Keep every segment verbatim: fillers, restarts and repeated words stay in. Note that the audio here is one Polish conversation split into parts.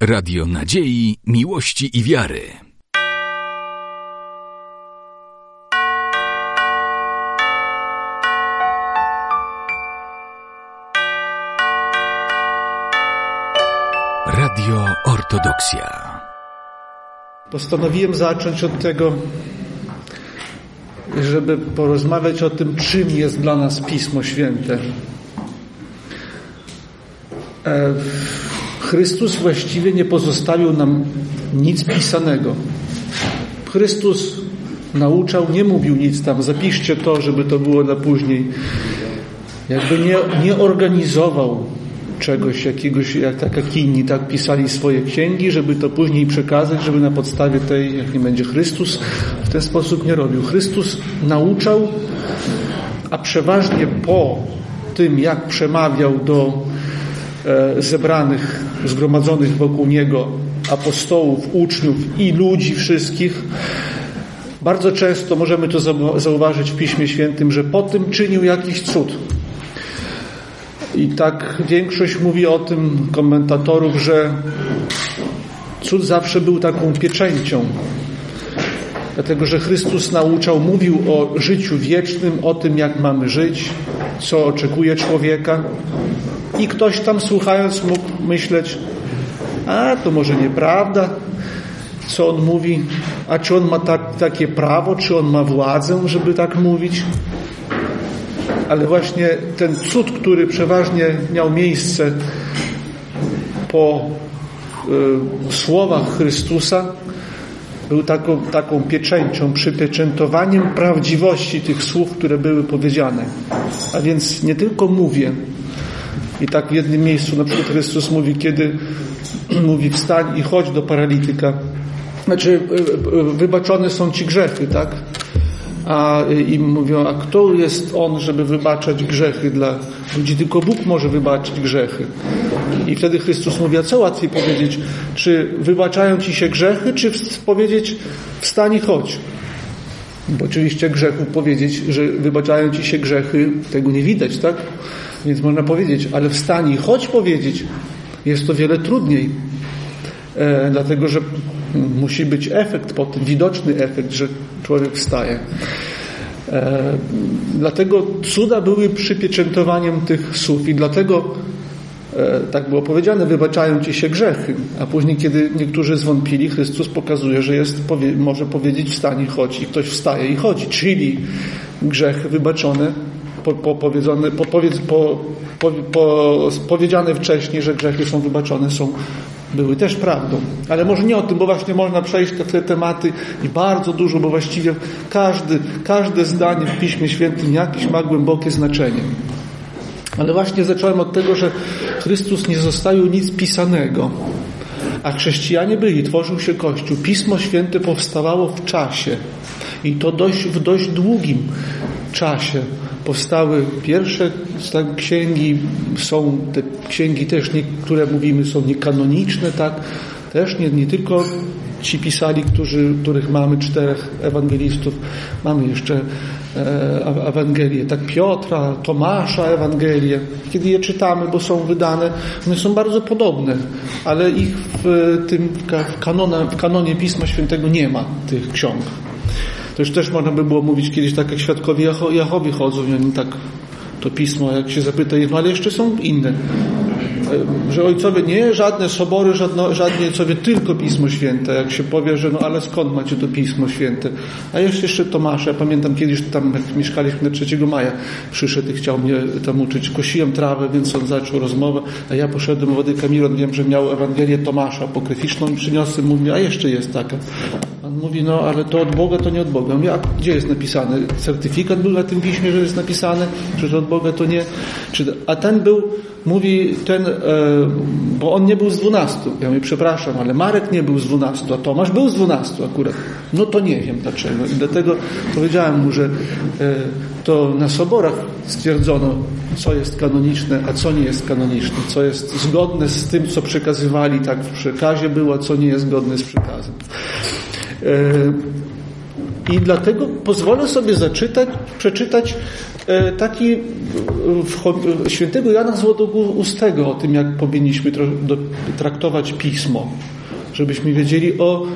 Radio Nadziei, Miłości i Wiary. Radio Ortodoksja. Postanowiłem zacząć od tego, żeby porozmawiać o tym, czym jest dla nas Pismo Święte. Chrystus właściwie nie pozostawił nam nic pisanego. Chrystus nauczał, nie mówił nic tam, zapiszcie to, żeby to było na później. Jakby nie, nie organizował czegoś, jakiegoś, jak, tak jak inni tak pisali swoje księgi, żeby to później przekazać, żeby na podstawie tej, jak nie będzie Chrystus, w ten sposób nie robił. Chrystus nauczał, a przeważnie po tym, jak przemawiał do e, zebranych, zgromadzonych wokół Niego apostołów, uczniów i ludzi wszystkich, bardzo często możemy to zauważyć w Piśmie Świętym, że po tym czynił jakiś cud. I tak większość mówi o tym, komentatorów, że cud zawsze był taką pieczęcią. Dlatego, że Chrystus nauczał, mówił o życiu wiecznym, o tym, jak mamy żyć, co oczekuje człowieka. I ktoś tam słuchając mógł myśleć, a to może nieprawda, co on mówi, a czy on ma tak, takie prawo, czy on ma władzę, żeby tak mówić. Ale właśnie ten cud, który przeważnie miał miejsce po y, słowach Chrystusa, był taką, taką pieczęcią, przypieczętowaniem prawdziwości tych słów, które były powiedziane. A więc nie tylko mówię. I tak w jednym miejscu na przykład Chrystus mówi, kiedy mówi wstań i chodź do paralityka. Znaczy wybaczone są ci grzechy, tak? A im mówią, a kto jest on, żeby wybaczać grzechy dla ludzi? Tylko Bóg może wybaczyć grzechy. I wtedy Chrystus mówi, a co łatwiej powiedzieć? Czy wybaczają ci się grzechy, czy powiedzieć wstań i chodź? Bo oczywiście grzechu powiedzieć, że wybaczają ci się grzechy, tego nie widać, tak? Więc można powiedzieć, ale wstań i chodź powiedzieć. Jest to wiele trudniej. E, dlatego, że musi być efekt po tym, widoczny efekt, że człowiek wstaje. E, dlatego cuda były przypieczętowaniem tych słów i dlatego e, tak było powiedziane, wybaczają ci się grzechy. A później, kiedy niektórzy zwątpili, Chrystus pokazuje, że jest, powie, może powiedzieć wstań i chodź i ktoś wstaje i chodzi. Czyli grzechy wybaczone, po, po, powiedzone, po, powiedz, po, po, po, powiedziane wcześniej, że grzechy są wybaczone, są były też prawdą. Ale może nie o tym, bo właśnie można przejść te, te tematy i bardzo dużo, bo właściwie każdy, każde zdanie w Piśmie Świętym jakieś ma głębokie znaczenie. Ale właśnie zacząłem od tego, że Chrystus nie zostawił nic pisanego, a chrześcijanie byli, tworzył się Kościół. Pismo Święte powstawało w czasie i to dość, w dość długim czasie. Powstały pierwsze tak, księgi, są te księgi też, niektóre mówimy są niekanoniczne, tak? Też nie, nie tylko ci pisali, którzy, których mamy czterech ewangelistów, mamy jeszcze e, Ewangelię, tak Piotra, Tomasza Ewangelię. Kiedy je czytamy, bo są wydane, one są bardzo podobne, ale ich w tym w, kanona, w kanonie Pisma Świętego nie ma tych ksiąg. To już też można by było mówić kiedyś, tak jak świadkowie Jehowy chodzą i oni tak to pismo, jak się zapyta, no ale jeszcze są inne. Że ojcowie nie, żadne sobory, żadne, żadne ojcowie, tylko Pismo Święte. Jak się powie, że no ale skąd macie to Pismo Święte? A jeszcze, jeszcze Tomasza, ja pamiętam kiedyś tam, jak mieszkaliśmy na trzeciego maja, przyszedł i chciał mnie tam uczyć. Kosiłem trawę, więc on zaczął rozmowę, a ja poszedłem do Wody Kamiron, wiem, że miał Ewangelię Tomasza apokryficzną i przyniosłem, mówi, a jeszcze jest taka. On mówi, no ale to od Boga, to nie od Boga. Mówię, a gdzie jest napisane? Certyfikat był na tym piśmie, że jest napisane, że to od Boga, to nie. Czy, a ten był, mówi ten, e, bo on nie był z dwunastu. Ja mówię, przepraszam, ale Marek nie był z dwunastu, a Tomasz był z dwunastu akurat. No to nie wiem dlaczego. I dlatego powiedziałem mu, że e, to na soborach stwierdzono, co jest kanoniczne, a co nie jest kanoniczne, co jest zgodne z tym, co przekazywali, tak w przekazie było, a co nie jest zgodne z przekazem. I dlatego pozwolę sobie zaczytać, przeczytać taki w świętego Jana Złotoustego o tym, jak powinniśmy traktować Pismo, żebyśmy wiedzieli o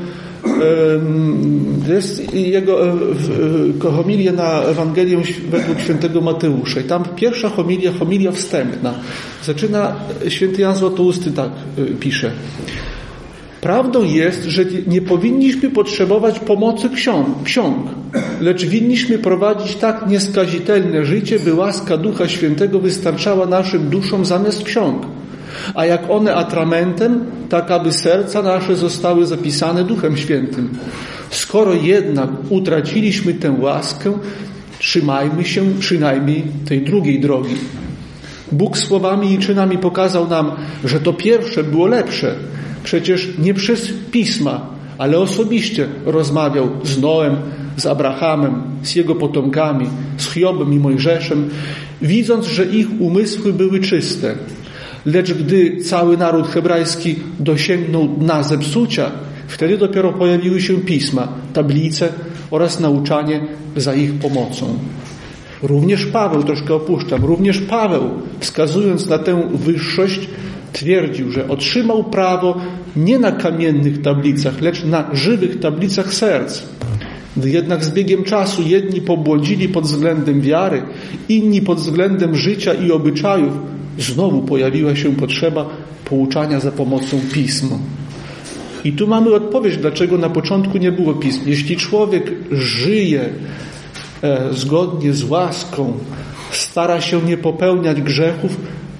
jest jego homilia na Ewangelię według świętego Mateusza. I tam pierwsza homilia, homilia wstępna. Zaczyna święty Jan Złotousty, tak pisze. Prawdą jest, że nie powinniśmy potrzebować pomocy ksiąg, ksiąg, lecz winniśmy prowadzić tak nieskazitelne życie, by łaska Ducha Świętego wystarczała naszym duszom zamiast ksiąg. A jak one atramentem, tak aby serca nasze zostały zapisane Duchem Świętym. Skoro jednak utraciliśmy tę łaskę, trzymajmy się przynajmniej tej drugiej drogi. Bóg słowami i czynami pokazał nam, że to pierwsze było lepsze. Przecież nie przez pisma, ale osobiście rozmawiał z Noem, z Abrahamem, z jego potomkami, z Hiobem i Mojżeszem, widząc, że ich umysły były czyste. Lecz gdy cały naród hebrajski dosięgnął dna zepsucia, wtedy dopiero pojawiły się pisma, tablice oraz nauczanie za ich pomocą. Również Paweł, troszkę opuszczam, również Paweł, wskazując na tę wyższość, twierdził, że otrzymał prawo nie na kamiennych tablicach, lecz na żywych tablicach serc. Gdy jednak z biegiem czasu jedni pobłądzili pod względem wiary, inni pod względem życia i obyczajów, znowu pojawiła się potrzeba pouczania za pomocą pism. I tu mamy odpowiedź, dlaczego na początku nie było pism. Jeśli człowiek żyje e, zgodnie z łaską, stara się nie popełniać grzechów,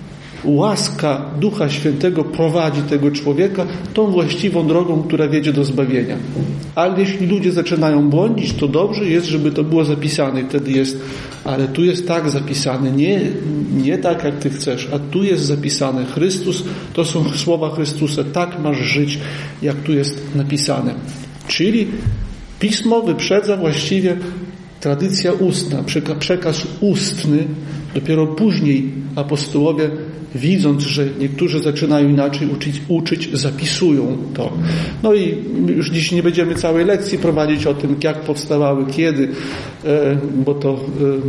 łaska Ducha Świętego prowadzi tego człowieka tą właściwą drogą, która wiedzie do zbawienia. Ale jeśli ludzie zaczynają błądzić, to dobrze jest, żeby to było zapisane. I wtedy jest, ale tu jest tak zapisane, nie, nie tak jak ty chcesz, a tu jest zapisane. Chrystus, to są słowa Chrystusa, tak masz żyć, jak tu jest napisane. Czyli Pismo wyprzedza właściwie tradycja ustna, przekaz ustny. Dopiero później apostołowie, widząc, że niektórzy zaczynają inaczej uczyć, uczyć, zapisują to. No i już dziś nie będziemy całej lekcji prowadzić o tym, jak powstawały, kiedy, bo to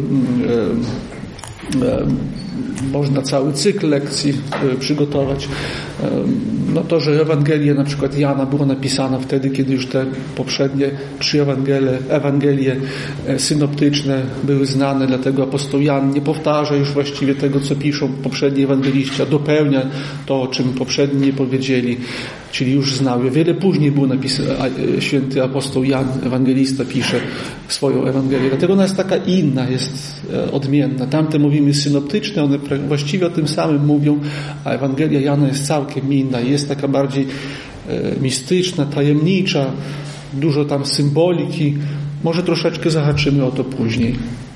można cały cykl lekcji przygotować. No to, że Ewangelia na przykład Jana była napisana wtedy, kiedy już te poprzednie trzy Ewangelie, Ewangelie synoptyczne były znane, dlatego apostoł Jan nie powtarza już właściwie tego, co piszą poprzedni ewangeliści, a dopełnia to, o czym poprzedni nie powiedzieli, czyli już znał. Wiele później był napisany, święty apostoł Jan, ewangelista, pisze swoją Ewangelię. Dlatego ona jest taka inna, jest odmienna. Tamte mówimy synoptyczne, one właściwie o tym samym mówią, a Ewangelia Jana jest całkiem inna. Jest taka bardziej mistyczna, tajemnicza, dużo tam symboliki. Może troszeczkę zahaczymy o to później.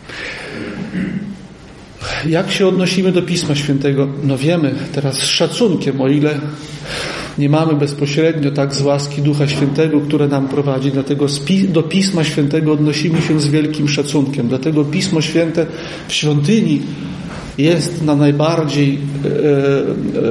Jak się odnosimy do Pisma Świętego? No wiemy teraz z szacunkiem, o ile nie mamy bezpośrednio tak z łaski Ducha Świętego, które nam prowadzi. Dlatego do Pisma Świętego odnosimy się z wielkim szacunkiem. Dlatego Pismo Święte w świątyni jest na najbardziej e, e,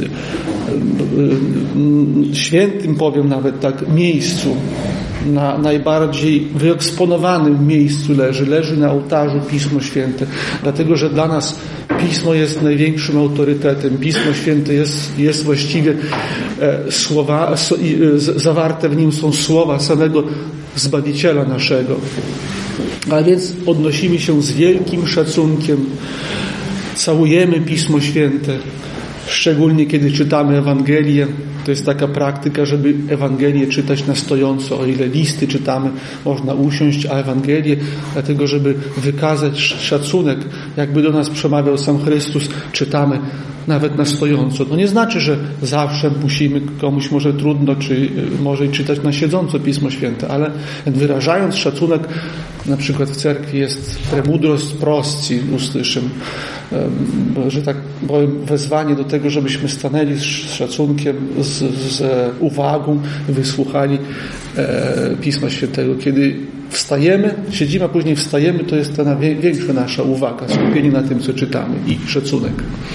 e, świętym, powiem nawet tak, miejscu. Na najbardziej wyeksponowanym miejscu leży. Leży na ołtarzu Pismo Święte. Dlatego, że dla nas Pismo jest największym autorytetem. Pismo Święte jest, jest właściwie e, słowa, so, e, z, zawarte w nim są słowa samego Zbawiciela naszego. A więc odnosimy się z wielkim szacunkiem. Całujemy Pismo Święte. Szczególnie kiedy czytamy Ewangelię. To jest taka praktyka, żeby Ewangelię czytać na stojąco. O ile listy czytamy, można usiąść, a Ewangelię, dlatego żeby wykazać szacunek, jakby do nas przemawiał sam Chrystus, czytamy nawet na stojąco. To nie znaczy, że zawsze musimy, komuś może trudno, czy może czytać na siedząco Pismo Święte, ale wyrażając szacunek, na przykład w cerkwi jest premudros prosci, usłyszym, że tak powiem, wezwanie do tego, żebyśmy stanęli z szacunkiem, z, z uwagą, wysłuchali e, Pisma Świętego. Kiedy wstajemy, siedzimy, a później wstajemy, to jest ta większa nasza uwaga, skupienie na tym, co czytamy i szacunek.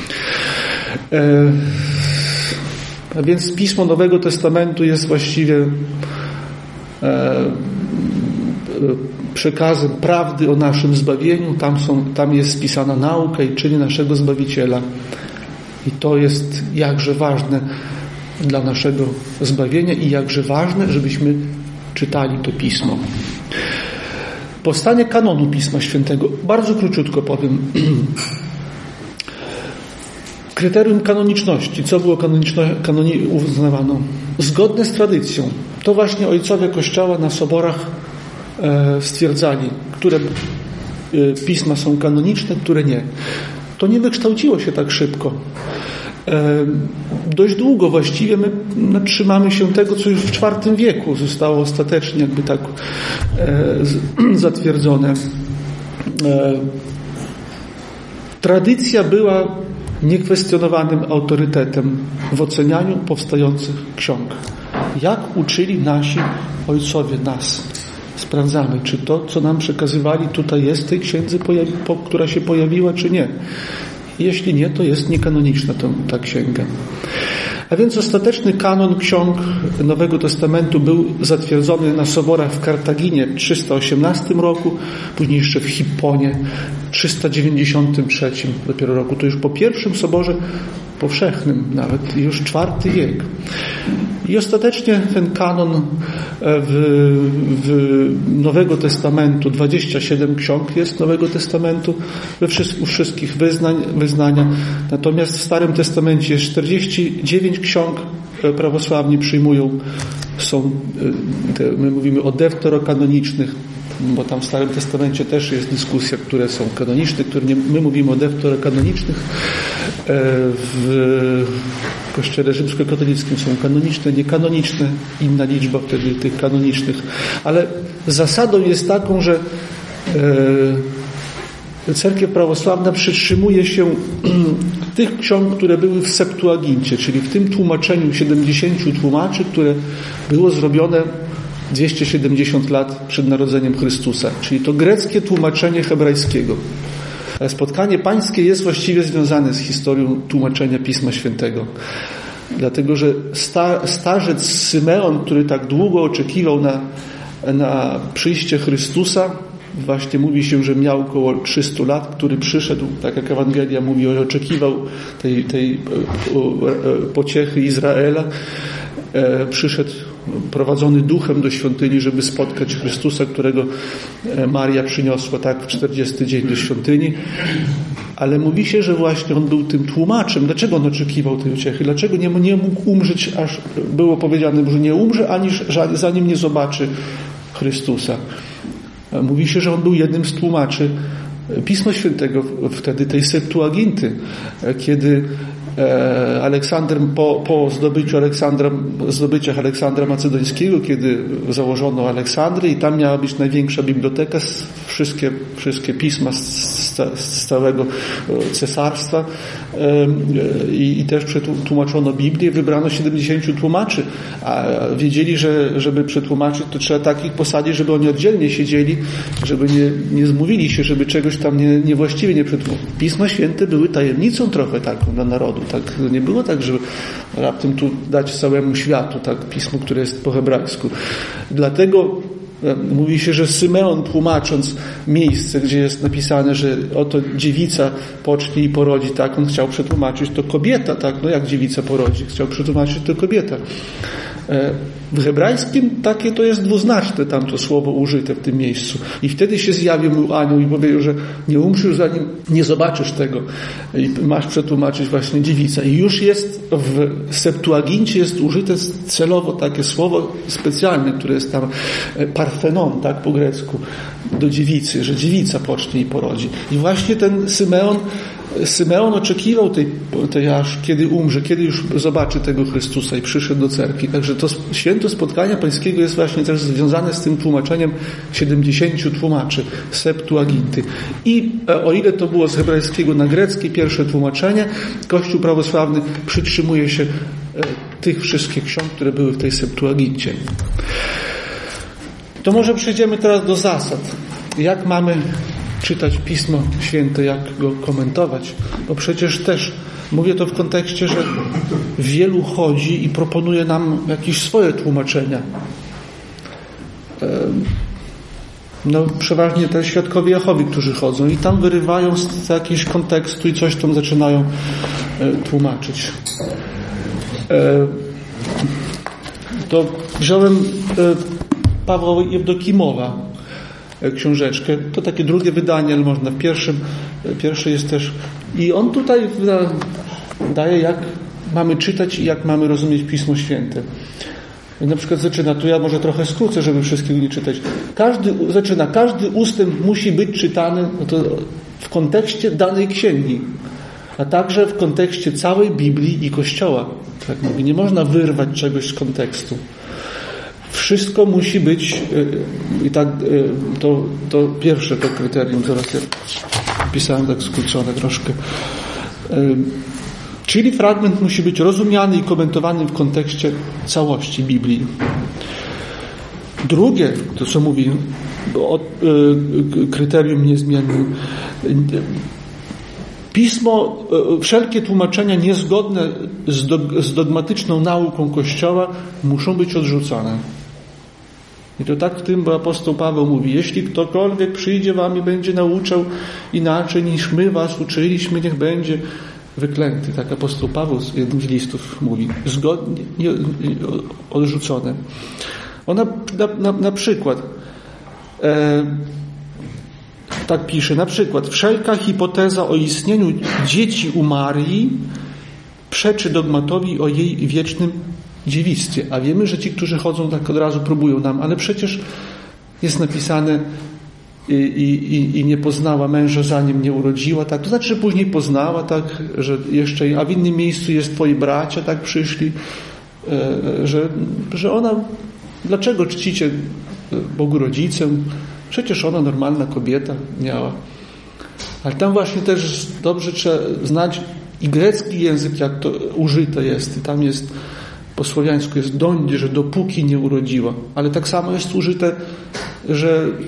E, a więc Pismo Nowego Testamentu jest właściwie e, przekazem prawdy o naszym zbawieniu. Tam, są, tam jest spisana nauka i czyny naszego Zbawiciela. I to jest jakże ważne dla naszego zbawienia i jakże ważne, żebyśmy czytali to Pismo. Powstanie kanonu Pisma Świętego. Bardzo króciutko powiem. Kryterium kanoniczności. Co było kanoniczne, kanoni, uznawano? Zgodne z tradycją. To właśnie ojcowie Kościoła na soborach e, stwierdzali, które e, pisma są kanoniczne, które nie. To nie wykształciło się tak szybko. E, dość długo właściwie my no, trzymamy się tego, co już w czwartym wieku zostało ostatecznie jakby tak e, z, zatwierdzone. E, tradycja była niekwestionowanym autorytetem w ocenianiu powstających ksiąg. Jak uczyli nasi ojcowie nas? Sprawdzamy, czy to, co nam przekazywali, tutaj jest w tej księdze, pojawi, po, która się pojawiła, czy nie. Jeśli nie, to jest niekanoniczna to, ta księga. A więc ostateczny kanon ksiąg Nowego Testamentu był zatwierdzony na soborach w Kartaginie w trzysta osiemnastym roku, później jeszcze w Hipponie w trzysta dziewięćdziesiątym trzecim dopiero roku. To już po pierwszym soborze powszechnym, nawet już czwarty wiek. I ostatecznie ten kanon w, w Nowego Testamentu, dwadzieścia siedem ksiąg jest Nowego Testamentu we wszystkich, wszystkich wyznań, wyznania. Natomiast w Starym Testamencie jest czterdzieści dziewięć ksiąg, prawosławni przyjmują, są, te, my mówimy o deuterokanonicznych, bo tam w Starym Testamencie też jest dyskusja, które są kanoniczne, które nie, my mówimy o deuterokanonicznych. W Kościele rzymskokatolickim są kanoniczne, niekanoniczne, inna liczba wtedy tych kanonicznych. Ale zasadą jest taką, że Cerkiew Prawosławna przytrzymuje się tych ksiąg, które były w Septuagincie, czyli w tym tłumaczeniu siedemdziesięciu tłumaczy, które było zrobione dwieście siedemdziesiąt lat przed narodzeniem Chrystusa, czyli to greckie tłumaczenie hebrajskiego. Ale spotkanie pańskie jest właściwie związane z historią tłumaczenia Pisma Świętego. Dlatego, że sta, starzec Symeon, który tak długo oczekiwał na, na przyjście Chrystusa, właśnie mówi się, że miał około trzystu lat, który przyszedł, tak jak Ewangelia mówi, oczekiwał tej, tej pociechy Izraela, przyszedł prowadzony duchem do świątyni, żeby spotkać Chrystusa, którego Maria przyniosła tak w czterdziesty dzień do świątyni. Ale mówi się, że właśnie on był tym tłumaczem. Dlaczego on oczekiwał tej uciechy? Dlaczego nie, nie mógł umrzeć, aż było powiedziane, że nie umrze, ani zanim nie zobaczy Chrystusa. Mówi się, że on był jednym z tłumaczy Pisma Świętego wtedy, tej Septuaginty, kiedy Aleksander po, po zdobyciu Aleksandra, zdobyciach Aleksandra Macedońskiego, kiedy założono Aleksandrię i tam miała być największa biblioteka, wszystkie, wszystkie pisma z, z całego cesarstwa i, i też przetłumaczono Biblię, wybrano siedemdziesięciu tłumaczy, a wiedzieli, że żeby przetłumaczyć, to trzeba takich posadzić, żeby oni oddzielnie siedzieli, żeby nie, nie zmówili się, żeby czegoś tam nie, niewłaściwie nie przetłumaczyć. Pisma Święte były tajemnicą trochę taką dla narodu. Tak, nie było tak, żeby raptem tu dać całemu światu tak pismo, które jest po hebrajsku. Dlatego mówi się, że Symeon, tłumacząc miejsce, gdzie jest napisane, że oto dziewica pocznie i porodzi, tak, on chciał przetłumaczyć to kobieta, tak, no jak dziewica porodzi, chciał przetłumaczyć to kobieta. W hebrajskim takie to jest dwuznaczne tamto słowo użyte w tym miejscu. I wtedy się zjawił mu anioł i powiedział, że nie umrzysz, zanim nie zobaczysz tego. I masz przetłumaczyć właśnie dziewica. I już jest w Septuagincie jest użyte celowo takie słowo specjalne, które jest tam parthenon, tak po grecku, do dziewicy, że dziewica pocznie i porodzi. I właśnie ten Symeon Symeon oczekiwał tej, tej aż kiedy umrze, kiedy już zobaczy tego Chrystusa i przyszedł do cerkwi. Także to święto spotkania pańskiego jest właśnie też związane z tym tłumaczeniem siedemdziesięciu tłumaczy Septuaginty. I o ile to było z hebrajskiego na greckie pierwsze tłumaczenie, Kościół prawosławny przytrzymuje się tych wszystkich ksiąg, które były w tej Septuagincie. To może przejdziemy teraz do zasad. Jak mamy czytać Pismo Święte, jak go komentować, bo przecież też mówię to w kontekście, że wielu chodzi i proponuje nam jakieś swoje tłumaczenia. No, przeważnie te świadkowie Jehowy, którzy chodzą i tam wyrywają z jakiegoś kontekstu i coś tam zaczynają e, tłumaczyć. E, to wziąłem e, Pawła Jewdokimowa e, książeczkę. To takie drugie wydanie, ale można w pierwszym. E, pierwsze jest też. I on tutaj da, daje, jak mamy czytać i jak mamy rozumieć Pismo Święte. I na przykład zaczyna, tu ja może trochę skrócę, żeby wszystkiego nie czytać. Każdy, zaczyna, każdy ustęp musi być czytany no to w kontekście danej księgi, a także w kontekście całej Biblii i Kościoła. Tak mówi, nie można wyrwać czegoś z kontekstu. Wszystko musi być, i tak, to, to pierwsze to kryterium, zaraz ja pisałem tak skrócone troszkę. Czyli fragment musi być rozumiany i komentowany w kontekście całości Biblii. Drugie, to co mówi o kryterium niezmiennym, Pismo, wszelkie tłumaczenia niezgodne z dogmatyczną nauką Kościoła muszą być odrzucone. I to tak w tym, bo apostoł Paweł mówi, jeśli ktokolwiek przyjdzie wam i będzie nauczał inaczej niż my was uczyliśmy, niech będzie wyklęty. Tak apostoł Paweł z jednym z listów mówi. Zgodnie, nie, odrzucone. Ona na, na, na przykład e, tak pisze, na przykład wszelka hipoteza o istnieniu dzieci u Marii przeczy dogmatowi o jej wiecznym dziewictwie. A wiemy, że ci, którzy chodzą, tak od razu próbują nam, ale przecież jest napisane i, i, i nie poznała męża, zanim nie urodziła, tak? To znaczy, że później poznała, tak? Że jeszcze, a w innym miejscu jest twoi bracia, tak przyszli, że, że ona, dlaczego czcicie Bogu rodzicem? Przecież ona normalna kobieta miała. Ale tam właśnie też dobrze trzeba znać i grecki język, jak to użyte jest. I tam jest, po słowiańsku jest dądzie, że dopóki nie urodziła. Ale tak samo jest użyte, że e,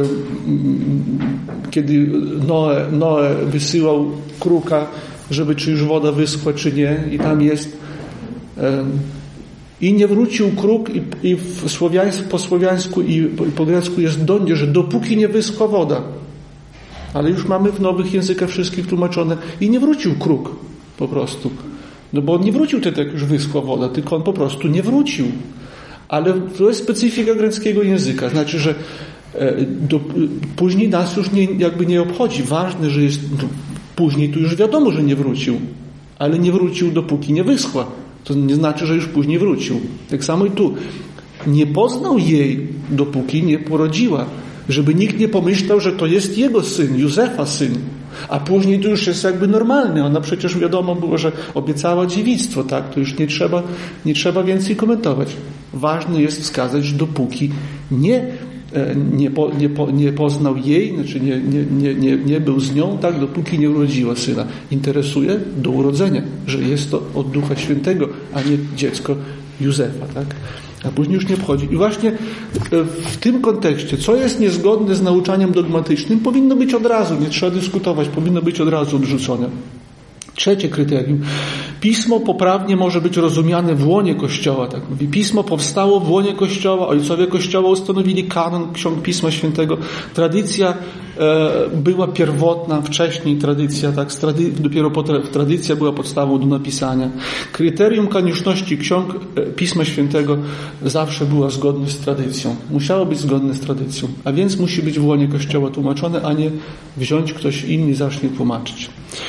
kiedy Noe, Noe wysyłał kruka, żeby czy już woda wyschła, czy nie. I tam jest e, i nie wrócił kruk i, i w słowiańsku, po słowiańsku i po, i po grecku jest dądzie, że dopóki nie wyschła woda. Ale już mamy w nowych językach wszystkich tłumaczone i nie wrócił kruk po prostu. No bo on nie wrócił wtedy, jak już wyschła woda, tylko on po prostu nie wrócił. Ale to jest specyfika greckiego języka. Znaczy, że do, później nas już nie, jakby nie obchodzi. Ważne, że jest no, później tu już wiadomo, że nie wrócił. Ale nie wrócił, dopóki nie wyschła. To nie znaczy, że już później wrócił. Tak samo i tu. Nie poznał jej, dopóki nie porodziła. Żeby nikt nie pomyślał, że to jest jego syn, Józefa syn. A później to już jest jakby normalny. Ona przecież wiadomo było, że obiecała dziewictwo, tak? To już nie trzeba, nie trzeba więcej komentować. Ważne jest wskazać, dopóki nie, nie, po, nie, po, nie poznał jej, znaczy nie, nie, nie, nie, nie był z nią, tak? Dopóki nie urodziła syna. Interesuje do urodzenia, że jest to od Ducha Świętego, a nie dziecko Józefa, tak? A później już nie obchodzi. I właśnie w tym kontekście, co jest niezgodne z nauczaniem dogmatycznym, powinno być od razu, nie trzeba dyskutować, powinno być od razu odrzucone. Trzecie kryterium. Pismo poprawnie może być rozumiane w łonie Kościoła. Tak mówi. Pismo powstało w łonie Kościoła, ojcowie Kościoła ustanowili kanon ksiąg Pisma Świętego. Tradycja e, była pierwotna, wcześniej tradycja, tak, trady, dopiero po tra, tradycja była podstawą do napisania. Kryterium konieczności ksiąg e, Pisma Świętego zawsze była zgodne z tradycją. Musiało być zgodne z tradycją, a więc musi być w łonie Kościoła tłumaczone, a nie wziąć ktoś inny i zacznie tłumaczyć.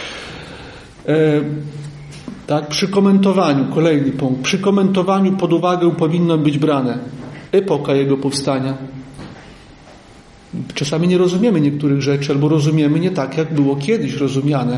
E, tak, przy komentowaniu, kolejny punkt, przy komentowaniu pod uwagę powinno być brane epoka jego powstania. Czasami nie rozumiemy niektórych rzeczy, albo rozumiemy nie tak, jak było kiedyś rozumiane.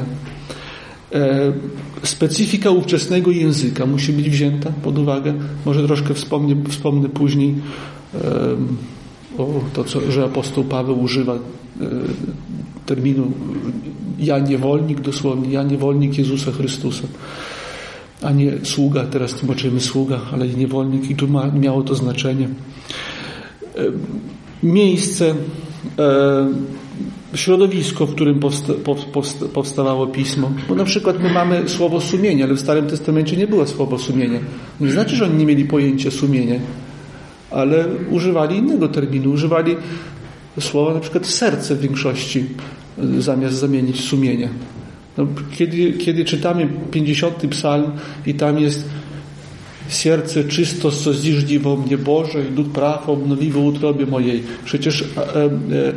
E, specyfika ówczesnego języka musi być wzięta pod uwagę. Może troszkę wspomnę, wspomnę później e, o to, co, że apostoł Paweł używa e, terminu ja niewolnik, dosłownie ja niewolnik Jezusa Chrystusa, a nie sługa, teraz tłumaczymy sługa, ale i niewolnik, i tu ma, miało to znaczenie. E, miejsce, e, środowisko, w którym powsta, powsta, powstawało Pismo. Bo na przykład my mamy słowo sumienie, ale w Starym Testamencie nie było słowa sumienie. Nie znaczy, że oni nie mieli pojęcia sumienia, ale używali innego terminu, używali słowa na przykład serce w większości zamiast zamienić sumienie. No, kiedy, kiedy czytamy pięćdziesiąty psalm i tam jest serce czysto, co zdziwo mnie Boże i duch praw obnowiło utrobie mojej. Przecież e, e, e,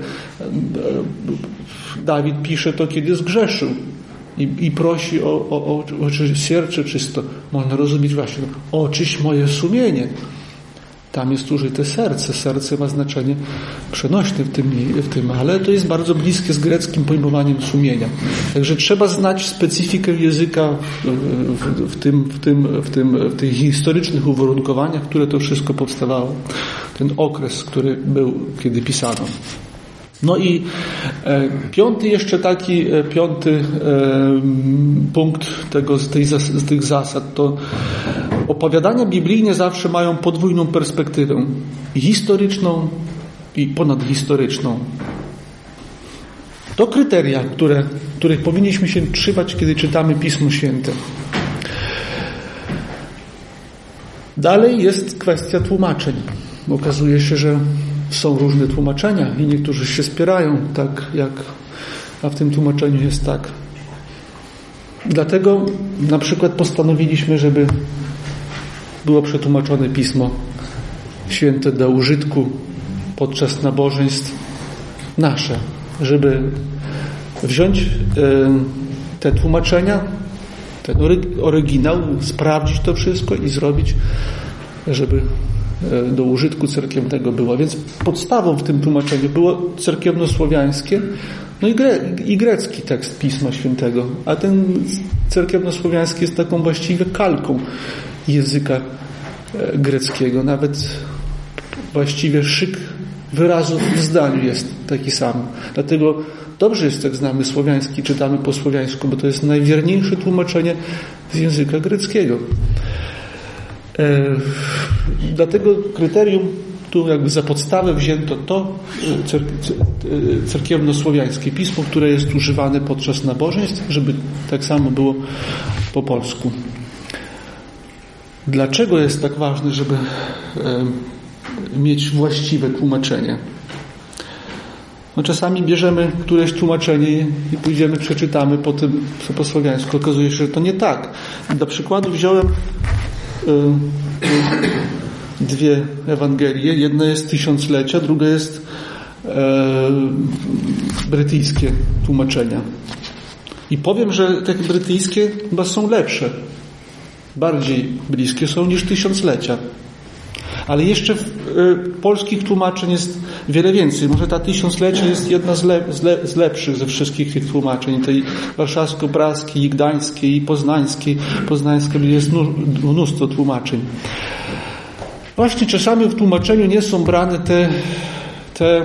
Dawid pisze to, kiedy zgrzeszył i, i prosi o, o, o, o serce czysto. Można rozumieć właśnie, oczyść moje sumienie. Tam jest użyte serce. Serce ma znaczenie przenośne w tym, w tym, ale to jest bardzo bliskie z greckim pojmowaniem sumienia. Także trzeba znać specyfikę języka w, w, w, tym, w, tym, w, tym, w tych historycznych uwarunkowaniach, które to wszystko powstawało. Ten okres, który był, kiedy pisano. No i e, piąty jeszcze taki, e, piąty e, punkt tego, z, tej, z tych zasad to opowiadania biblijne zawsze mają podwójną perspektywę. Historyczną i ponadhistoryczną. To kryteria, które, których powinniśmy się trzymać, kiedy czytamy Pismo Święte. Dalej jest kwestia tłumaczeń. Okazuje się, że są różne tłumaczenia i niektórzy się spierają, tak jak, a w tym tłumaczeniu jest tak. Dlatego na przykład postanowiliśmy, żeby było przetłumaczone Pismo Święte do użytku podczas nabożeństw nasze, żeby wziąć te tłumaczenia, ten oryginał, sprawdzić to wszystko i zrobić, żeby do użytku cerkiewnego było. Więc podstawą w tym tłumaczeniu było cerkiewnosłowiańskie, no i, gre, i grecki tekst Pisma Świętego. A ten cerkiewnosłowiański jest taką właściwie kalką języka greckiego. Nawet właściwie szyk wyrazów w zdaniu jest taki sam. Dlatego dobrze jest, jak znamy słowiański, czytamy po słowiańsku, bo to jest najwierniejsze tłumaczenie z języka greckiego. Dlatego kryterium, tu jakby za podstawę wzięto to cerkiewnosłowiańskie pismo, które jest używane podczas nabożeństw, żeby tak samo było po polsku. Dlaczego jest tak ważne, żeby mieć właściwe tłumaczenie? No czasami bierzemy któreś tłumaczenie i pójdziemy, przeczytamy po tym, co po słowiańsku. Okazuje się, że to nie tak. Dla przykładu wziąłem dwie Ewangelie. Jedna jest tysiąclecia, druga jest e, brytyjskie tłumaczenia. I powiem, że te brytyjskie chyba są lepsze. Bardziej bliskie są niż tysiąclecia. Ale jeszcze w y, polskich tłumaczeń jest wiele więcej. Może ta tysiąclecia jest jedna z, le, z, le, z lepszych ze wszystkich tych tłumaczeń. Tej warszawsko-praskiej, i gdańskiej, i poznańskiej. Poznańskiej jest mnóstwo tłumaczeń. Właśnie czasami w tłumaczeniu nie są brane te, te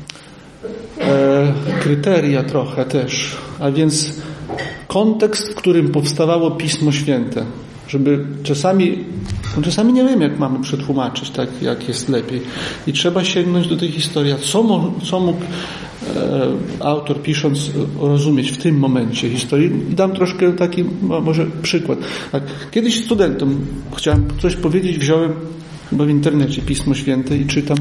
e, kryteria trochę też. A więc kontekst, w którym powstawało Pismo Święte. Żeby czasami, no czasami nie wiem, jak mamy przetłumaczyć, tak, jak jest lepiej. I trzeba sięgnąć do tej historii. Co mógł, co mógł e, autor, pisząc, rozumieć w tym momencie historii? Dam troszkę taki, może przykład. Tak, kiedyś studentom chciałem coś powiedzieć, wziąłem chyba w internecie Pismo Święte i czytam.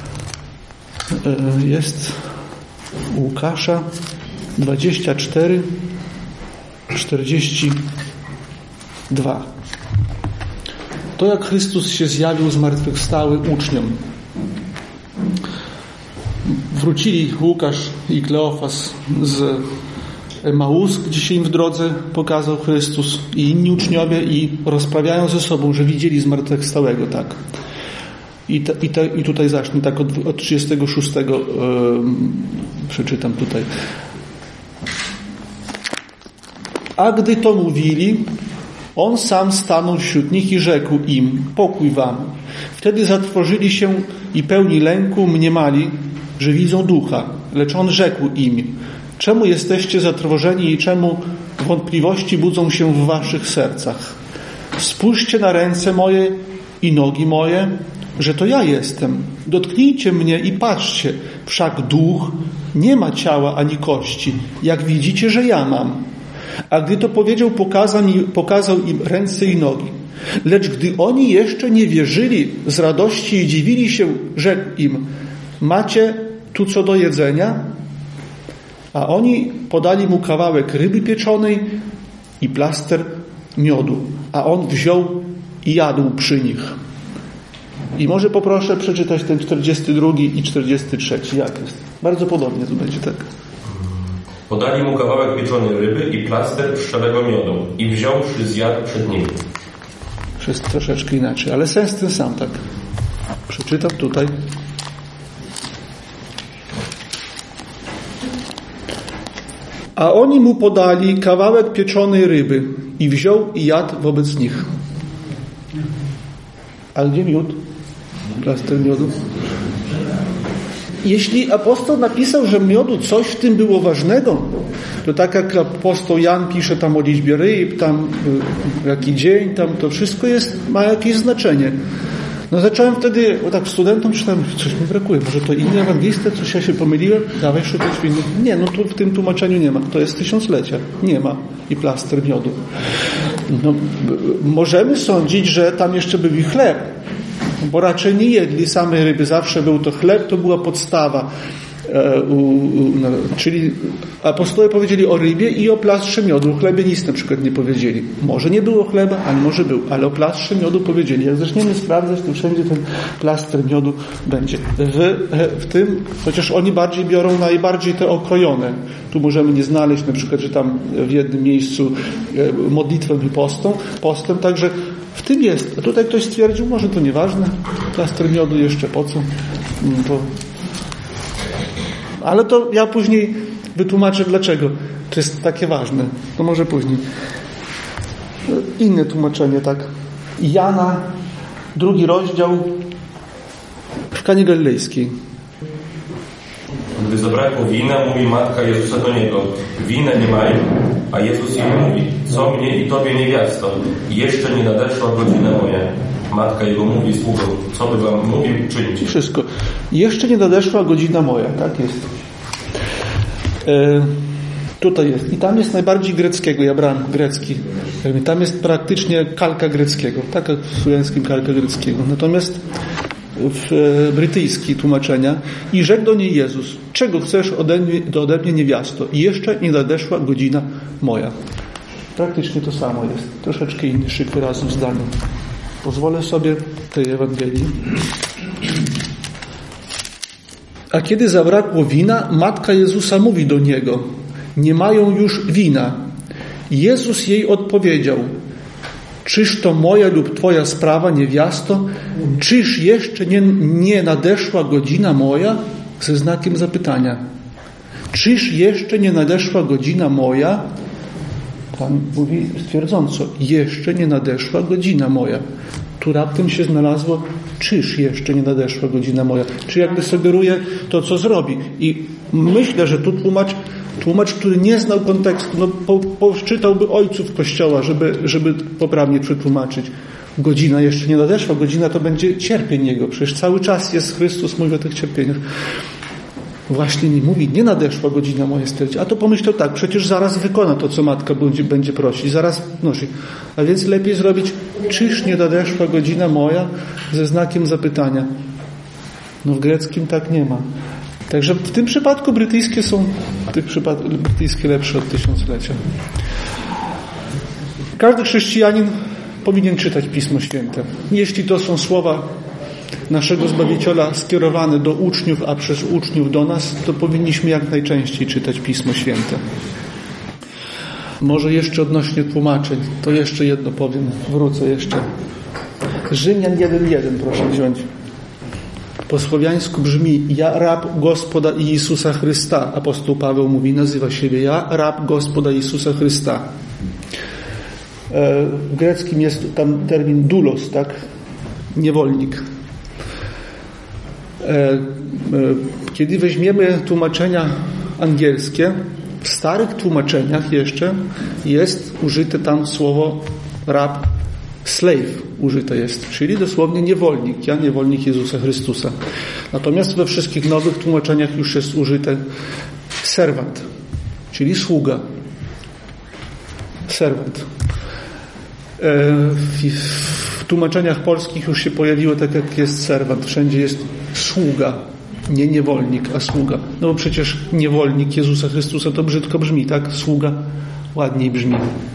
E, jest Łukasza dwadzieścia cztery, czterdzieści dwa. To jak Chrystus się zjawił zmartwychwstały uczniom. Wrócili Łukasz i Kleofas z Emaus, gdzie się im w drodze pokazał Chrystus, i inni uczniowie, i rozprawiają ze sobą, że widzieli zmartwychwstałego, tak. I, ta, i, ta, i tutaj zacznę tak od, od trzydziestego szóstego yy, przeczytam tutaj. A gdy to mówili, on sam stanął wśród nich i rzekł im: pokój wam. Wtedy zatrwożyli się i pełni lęku mniemali, że widzą ducha. Lecz on rzekł im: czemu jesteście zatrwożeni i czemu wątpliwości budzą się w waszych sercach? Spójrzcie na ręce moje i nogi moje, że to ja jestem. Dotknijcie mnie i patrzcie, wszak duch nie ma ciała ani kości, jak widzicie, że ja mam. A gdy to powiedział, pokazał im, pokazał im ręce i nogi. Lecz gdy oni jeszcze nie wierzyli z radości i dziwili się, rzekł im: macie tu co do jedzenia, a oni podali mu kawałek ryby pieczonej i plaster miodu, a on wziął i jadł przy nich. I może poproszę przeczytać ten czterdziesty drugi i czterdziesty trzeci. Jak jest? Bardzo podobnie to będzie, tak. Podali mu kawałek pieczonej ryby i plaster pszczelego miodu i wziąwszy zjadł przed nimi. Jest troszeczkę inaczej, ale sens ten sam, tak. Przeczytam tutaj. A oni mu podali kawałek pieczonej ryby i wziął i jadł wobec nich. A gdzie miód? Plaster miodu. Jeśli apostoł napisał, że miodu coś w tym było ważnego, to tak jak apostoł Jan pisze tam o liczbie ryb, tam jaki dzień, tam to wszystko jest, ma jakieś znaczenie. No zacząłem wtedy, bo tak studentom czytałem, coś mi brakuje, może to inny ewangelista, coś ja się pomyliłem, dawaj szukać w innym. Nie, no tu w tym tłumaczeniu nie ma, to jest tysiąclecia, nie ma i plaster miodu. No, możemy sądzić, że tam jeszcze był i chleb, bo raczej nie jedli samej ryby, zawsze był to chleb, to była podstawa. E, u, u, no, czyli apostołowie powiedzieli o rybie i o plastrze miodu. O chlebie nic na przykład nie powiedzieli. Może nie było chleba, ale może był, ale o plastrze miodu powiedzieli. Jak zaczniemy sprawdzać, to wszędzie ten plaster miodu będzie. W, w tym, chociaż oni bardziej biorą najbardziej te okrojone. Tu możemy nie znaleźć na przykład, że tam w jednym miejscu modlitwą i postą, postem, także w tym jest. A tutaj ktoś stwierdził, może to nieważne. Plaster miodu jeszcze po co? To ale to ja później wytłumaczę, dlaczego to jest takie ważne. To może później. Inne tłumaczenie, tak. Jana, drugi rozdział w Kanie Galilejskiej. Gdy zabrakło wina, mówi matka Jezusa do niego: wina nie mają. A Jezus jej mówi: co mnie i tobie niewiasto? Jeszcze nie nadeszła godzina moja. Matka jego mówi sługom: co by wam mówił, czyńcie. Wszystko. Jeszcze nie nadeszła godzina moja. Tak jest. E, tutaj jest. I tam jest najbardziej greckiego. Ja brałem grecki. Tam jest praktycznie kalka greckiego. Tak jak w słowiańskim kalka greckiego. Natomiast w brytyjskich tłumaczenia: i rzekł do niej Jezus: czego chcesz ode mnie, ode mnie niewiasto? I jeszcze nie nadeszła godzina moja. Praktycznie to samo jest. Troszeczkę inny szyk wyrazu w zdaniu. Pozwolę sobie tej Ewangelii. A kiedy zabrakło wina, matka Jezusa mówi do niego: nie mają już wina. Jezus jej odpowiedział: czyż to moja lub twoja sprawa, niewiasto? Czyż jeszcze nie, nie nadeszła godzina moja? Ze znakiem zapytania. Czyż jeszcze nie nadeszła godzina moja? Pan mówi stwierdząco: jeszcze nie nadeszła godzina moja. Tu raptem się znalazło: czyż jeszcze nie nadeszła godzina moja? Czy jakby sugeruje to, co zrobi. I myślę, że tu tłumacz, tłumacz, który nie znał kontekstu, no po, poczytałby ojców Kościoła, żeby, żeby poprawnie przetłumaczyć. Godzina jeszcze nie nadeszła, godzina to będzie cierpień Jego. Przecież cały czas jest Chrystus, mówi o tych cierpieniach. Właśnie nie mówi: nie nadeszła godzina moja, stwierdzi. A to pomyślał tak: przecież zaraz wykona to, co matka będzie, będzie prosić. Zaraz nosi. A więc lepiej zrobić: czyż nie nadeszła godzina moja? Ze znakiem zapytania. No w greckim tak nie ma. Także w tym przypadku brytyjskie są w tych przypadku brytyjskie lepsze od tysiąclecia. Każdy chrześcijanin powinien czytać Pismo Święte. Jeśli to są słowa naszego Zbawiciela skierowane do uczniów, a przez uczniów do nas, to powinniśmy jak najczęściej czytać Pismo Święte. Może jeszcze odnośnie tłumaczeń, to jeszcze jedno powiem, wrócę jeszcze. Rzymian jeden jeden proszę wziąć. Po słowiańsku brzmi: ja, rab Gospoda i Jezusa Chrysta. Apostoł Paweł mówi, nazywa siebie: ja, rab Gospoda Jezusa Chrysta. W greckim jest tam termin doulos, tak? Niewolnik. Kiedy weźmiemy tłumaczenia angielskie, w starych tłumaczeniach jeszcze jest użyte tam słowo rab, slave użyte jest, czyli dosłownie niewolnik. Ja, niewolnik Jezusa Chrystusa. Natomiast we wszystkich nowych tłumaczeniach już jest użyte servant, czyli sługa. Servant. W tłumaczeniach polskich już się pojawiło tak, jak jest serwant. Wszędzie jest sługa. Nie niewolnik, a sługa. No bo przecież niewolnik Jezusa Chrystusa to brzydko brzmi, tak? Sługa ładniej brzmi.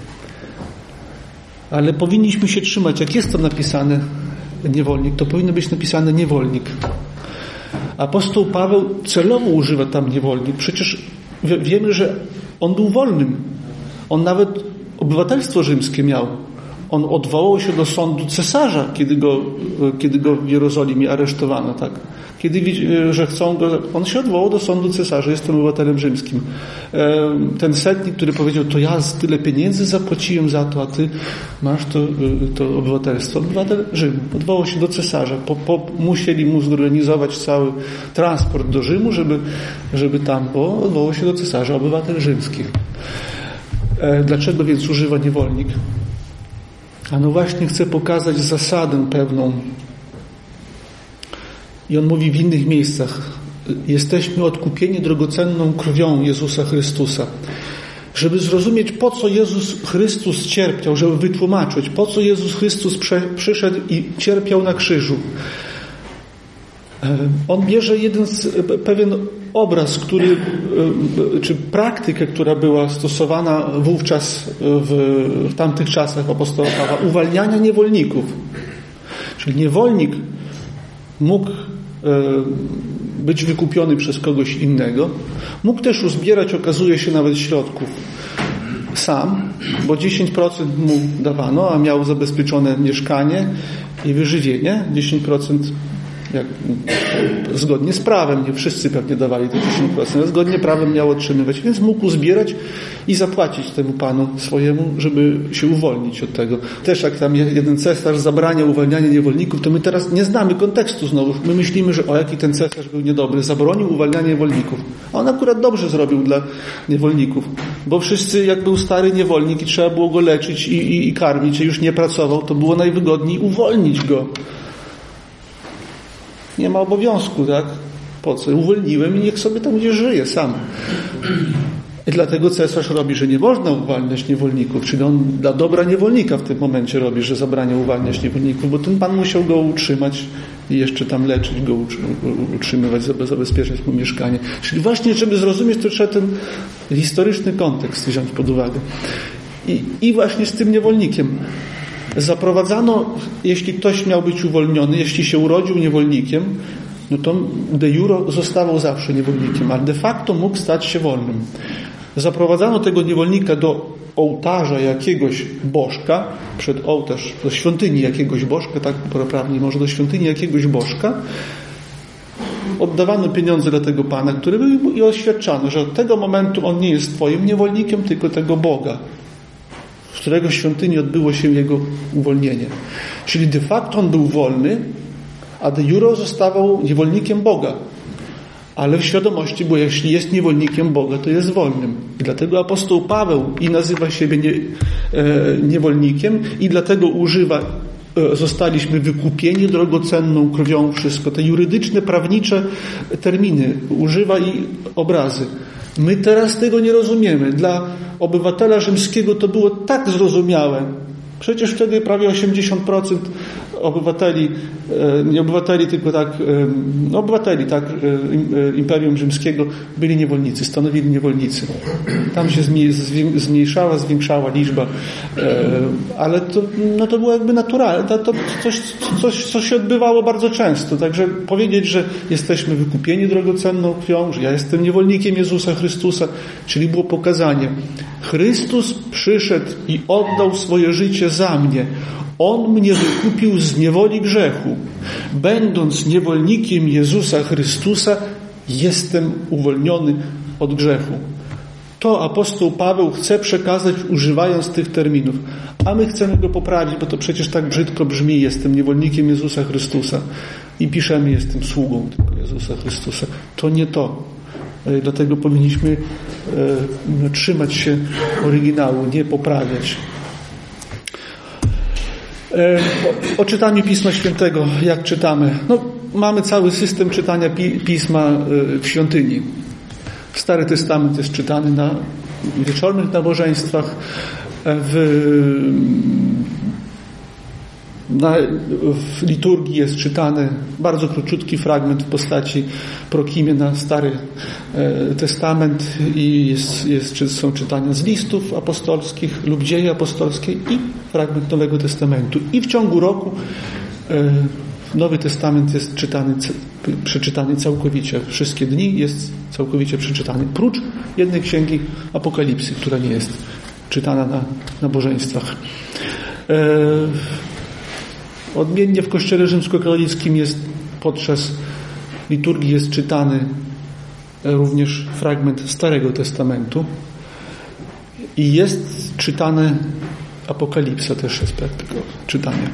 Ale powinniśmy się trzymać, jak jest to napisane niewolnik, to powinno być napisane niewolnik. Apostoł Paweł celowo używa tam niewolnik. Przecież wiemy, że on był wolnym. On nawet obywatelstwo rzymskie miał. On odwołał się do sądu cesarza, kiedy go, kiedy go w Jerozolimie aresztowano, tak? Kiedy, że chcą go, on się odwołał do sądu cesarza, jestem obywatelem rzymskim. Ten setnik, który powiedział, to ja tyle pieniędzy zapłaciłem za to, a ty masz to, to obywatelstwo. Obywatel Rzymu. Odwołał się do cesarza. Po, po, musieli mu zorganizować cały transport do Rzymu, żeby, żeby tam, bo odwołał się do cesarza, obywatel rzymski. Dlaczego więc używa niewolnik? A no właśnie chce pokazać zasadę pewną. I on mówi w innych miejscach. Jesteśmy odkupieni drogocenną krwią Jezusa Chrystusa. Żeby zrozumieć, po co Jezus Chrystus cierpiał, żeby wytłumaczyć, po co Jezus Chrystus prze, przyszedł i cierpiał na krzyżu. On bierze jeden z, pewien obraz, który, czy praktykę, która była stosowana wówczas w, w tamtych czasach apostoła Pawła, uwalniania niewolników. Czyli niewolnik mógł być wykupiony przez kogoś innego. Mógł też uzbierać, okazuje się, nawet środków sam, bo dziesięć procent mu dawano, a miał zabezpieczone mieszkanie i wyżywienie. dziesięć procent jak, zgodnie z prawem, nie wszyscy pewnie dawali te dziesięć procent, ale zgodnie prawem miał otrzymywać, więc mógł uzbierać i zapłacić temu panu swojemu, żeby się uwolnić od tego. Też jak tam jeden cesarz zabrania uwalniania niewolników, to my teraz nie znamy kontekstu znowu. My myślimy, że o jaki ten cesarz był niedobry, zabronił uwalniania niewolników. A on akurat dobrze zrobił dla niewolników, bo wszyscy, jak był stary niewolnik i trzeba było go leczyć i, i, i karmić, i już nie pracował, to było najwygodniej uwolnić go. Nie ma obowiązku, tak? Po co? Uwolniłem i niech sobie tam gdzie żyje sam. I dlatego cesarz robi, że nie można uwalniać niewolników, czyli on dla dobra niewolnika w tym momencie robi, że zabrania uwalniać niewolników, bo ten pan musiał go utrzymać i jeszcze tam leczyć go, utrzymywać, zabezpieczać mu mieszkanie. Czyli właśnie, żeby zrozumieć, to trzeba ten historyczny kontekst wziąć pod uwagę. I, i właśnie z tym niewolnikiem. Zaprowadzano, jeśli ktoś miał być uwolniony, jeśli się urodził niewolnikiem, no to de jure zostawał zawsze niewolnikiem, ale de facto mógł stać się wolnym. Zaprowadzano tego niewolnika do ołtarza jakiegoś bożka, przed ołtarz, do świątyni jakiegoś bożka, tak poprawnie, może do świątyni jakiegoś bożka. Oddawano pieniądze dla tego pana, który był, i oświadczano, że od tego momentu on nie jest twoim niewolnikiem, tylko tego Boga, z którego świątyni odbyło się jego uwolnienie. Czyli de facto on był wolny, a de jure zostawał niewolnikiem Boga. Ale w świadomości, bo jeśli jest niewolnikiem Boga, to jest wolnym. I dlatego apostoł Paweł i nazywa siebie nie, e, niewolnikiem i dlatego używa e, zostaliśmy wykupieni drogocenną krwią, wszystko. Te jurydyczne, prawnicze terminy używa i obrazy. My teraz tego nie rozumiemy. Dla obywatela rzymskiego to było tak zrozumiałe. Przecież wtedy prawie osiemdziesiąt procent obywateli, nie obywateli, tylko tak, no obywateli, tak, Imperium Rzymskiego byli niewolnicy, stanowili niewolnicy. Tam się zmniejszała, zwiększała liczba, ale to, no to było jakby naturalne. To, to coś, coś, co się odbywało bardzo często. Także powiedzieć, że jesteśmy wykupieni drogocenną krwią, że ja jestem niewolnikiem Jezusa Chrystusa, czyli było pokazanie. Chrystus przyszedł i oddał swoje życie za mnie. On mnie wykupił z niewoli grzechu. Będąc niewolnikiem Jezusa Chrystusa, jestem uwolniony od grzechu. To apostoł Paweł chce przekazać, używając tych terminów. A my chcemy go poprawić, bo to przecież tak brzydko brzmi. Jestem niewolnikiem Jezusa Chrystusa. I piszemy, jestem sługą tylko Jezusa Chrystusa. To nie to. Dlatego powinniśmy e, trzymać się oryginału, nie poprawiać. E, o, o czytaniu Pisma Świętego, jak czytamy? No, mamy cały system czytania pi, Pisma e, w świątyni. Stary Testament jest czytany na wieczornych nabożeństwach. W Na, w liturgii jest czytany bardzo króciutki fragment w postaci prokimie na Stary e, Testament i jest, jest, są czytania z listów apostolskich lub dzieje apostolskie i fragment Nowego Testamentu. I w ciągu roku e, Nowy Testament jest czytany, przeczytany całkowicie. Wszystkie dni jest całkowicie przeczytany. Prócz jednej księgi Apokalipsy, która nie jest czytana na nabożeństwach. E, Odmiennie w Kościele rzymskokatolickim jest podczas liturgii jest czytany również fragment Starego Testamentu i jest czytany Apokalipsa, też jest praktyką czytania.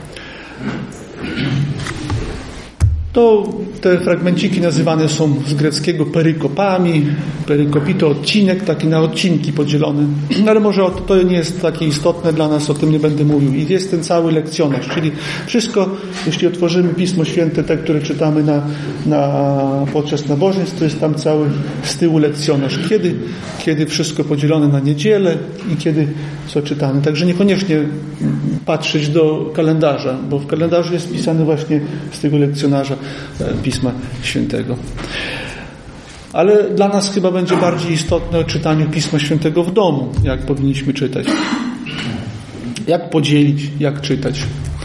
To te fragmenciki nazywane są z greckiego perykopami. Perykopy to odcinek, taki na odcinki podzielony. Ale może to nie jest takie istotne dla nas, o tym nie będę mówił. I jest ten cały lekcjonarz, czyli wszystko, jeśli otworzymy Pismo Święte, te, które czytamy na, na, podczas nabożeństw, to jest tam cały z tyłu lekcjonarz. Kiedy, kiedy wszystko podzielone na niedzielę i kiedy co czytamy. Także niekoniecznie patrzeć do kalendarza, bo w kalendarzu jest pisany właśnie z tego lekcjonarza Pisma Świętego. Ale dla nas chyba będzie bardziej istotne o czytaniu Pisma Świętego w domu, jak powinniśmy czytać. Jak podzielić, jak czytać.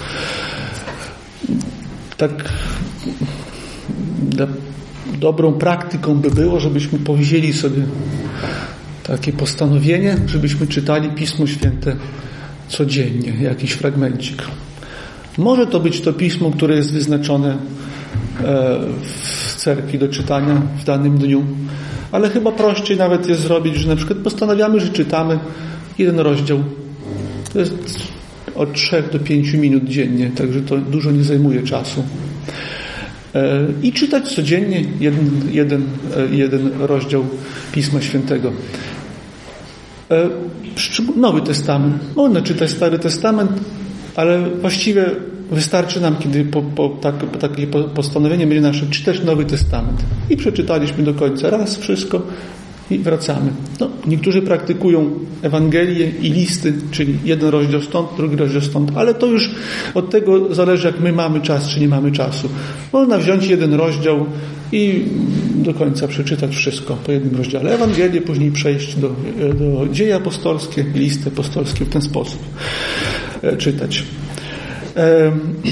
Tak dobrą praktyką by było, żebyśmy powzięli sobie takie postanowienie, żebyśmy czytali Pismo Święte codziennie, jakiś fragmencik. Może to być to pismo, które jest wyznaczone w cerkwi do czytania w danym dniu, ale chyba prościej nawet jest zrobić, że na przykład postanawiamy, że czytamy jeden rozdział. To jest od trzech do pięciu minut dziennie, także to dużo nie zajmuje czasu. I czytać codziennie jeden, jeden, jeden rozdział Pisma Świętego. Nowy Testament. Można czytać Stary Testament, ale właściwie wystarczy nam, kiedy po, po, tak, po takie postanowienie będzie nasze, czytać Nowy Testament. I przeczytaliśmy do końca raz wszystko i wracamy. No, niektórzy praktykują Ewangelię i listy, czyli jeden rozdział stąd, drugi rozdział stąd, ale to już od tego zależy, jak my mamy czas, czy nie mamy czasu. Można wziąć jeden rozdział i do końca przeczytać wszystko po jednym rozdziale. Ewangelię, później przejść do, do dzieje apostolskie, listy apostolskie w ten sposób e, czytać. E,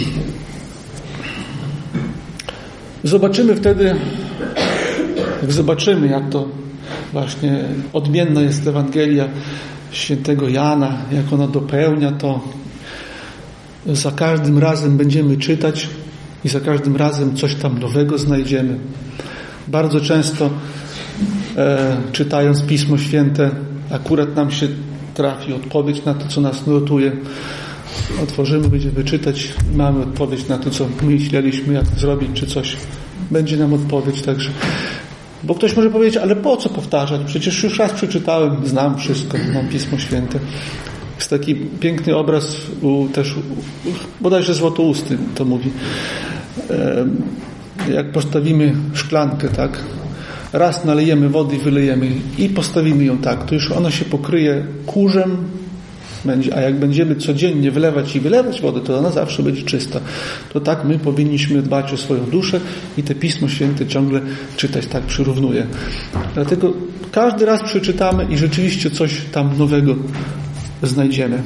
zobaczymy wtedy, jak zobaczymy, jak to właśnie odmienna jest Ewangelia świętego Jana, jak ona dopełnia to. Za każdym razem będziemy czytać i za każdym razem coś tam nowego znajdziemy. Bardzo często e, czytając Pismo Święte akurat nam się trafi odpowiedź na to, co nas nurtuje. Otworzymy, będziemy czytać, mamy odpowiedź na to, co myśleliśmy, jak zrobić, czy coś. Będzie nam odpowiedź, także bo ktoś może powiedzieć, ale po co powtarzać? Przecież już raz przeczytałem, znam wszystko, znam Pismo Święte. Jest taki piękny obraz, u, też u, bodajże Złotousty to mówi. E, jak postawimy szklankę, tak? Raz nalejemy wody i wylejemy i postawimy ją tak, to już ona się pokryje kurzem, będzie, a jak będziemy codziennie wlewać i wylewać wodę, to ona zawsze będzie czysta. To tak my powinniśmy dbać o swoją duszę i te Pismo Święte ciągle czytać, tak przyrównuje. Dlatego każdy raz przeczytamy i rzeczywiście coś tam nowego znajdziemy.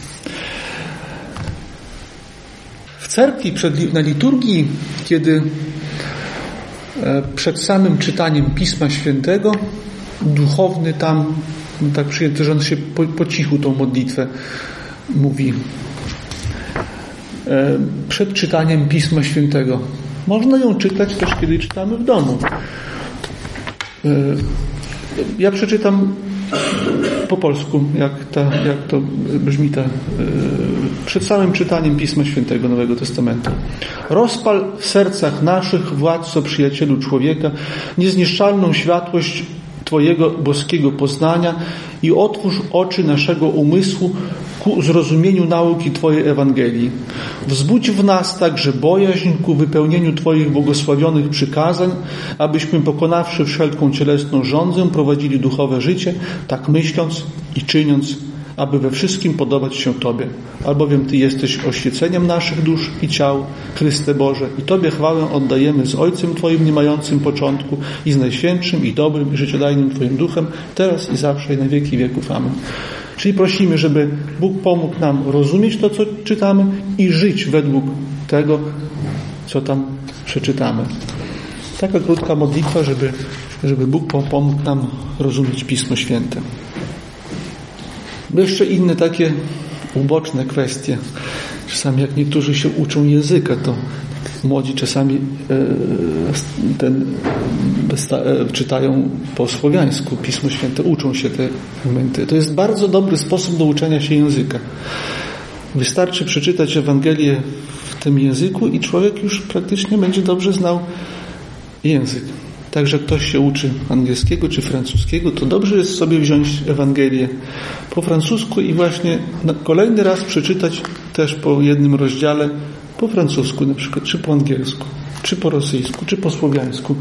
W cerkwi przed, na liturgii, kiedy przed samym czytaniem Pisma Świętego duchowny tam, tak przyjęto, że on się po, po cichu tą modlitwę mówi przed czytaniem Pisma Świętego. Można ją czytać też, kiedy czytamy w domu. Ja przeczytam po polsku, jak, ta, jak to brzmi ta, przed samym czytaniem Pisma Świętego Nowego Testamentu. Rozpal w sercach naszych, władco, przyjacielu człowieka, niezniszczalną światłość Twojego boskiego poznania i otwórz oczy naszego umysłu ku zrozumieniu nauki Twojej Ewangelii. Wzbudź w nas także bojaźń ku wypełnieniu Twoich błogosławionych przykazań, abyśmy pokonawszy wszelką cielesną żądzę prowadzili duchowe życie, tak myśląc i czyniąc aby we wszystkim podobać się Tobie. Albowiem Ty jesteś oświeceniem naszych dusz i ciał, Chryste Boże, i Tobie chwałę oddajemy z Ojcem Twoim nie mającym początku i z Najświętszym i dobrym i życiodajnym Twoim Duchem, teraz i zawsze i na wieki wieków. Amen. Czyli prosimy, żeby Bóg pomógł nam rozumieć to, co czytamy i żyć według tego, co tam przeczytamy. Taka krótka modlitwa, żeby, żeby Bóg pomógł nam rozumieć Pismo Święte. Jeszcze inne takie uboczne kwestie. Czasami jak niektórzy się uczą języka, to młodzi czasami ten, czytają po słowiańsku Pismo Święte, uczą się te fragmenty. To jest bardzo dobry sposób do uczenia się języka. Wystarczy przeczytać Ewangelię w tym języku i człowiek już praktycznie będzie dobrze znał język. Także ktoś się uczy angielskiego czy francuskiego, to dobrze jest sobie wziąć Ewangelię po francusku i właśnie kolejny raz przeczytać też po jednym rozdziale po francusku na przykład, czy po angielsku, czy po rosyjsku, czy po słowiańsku.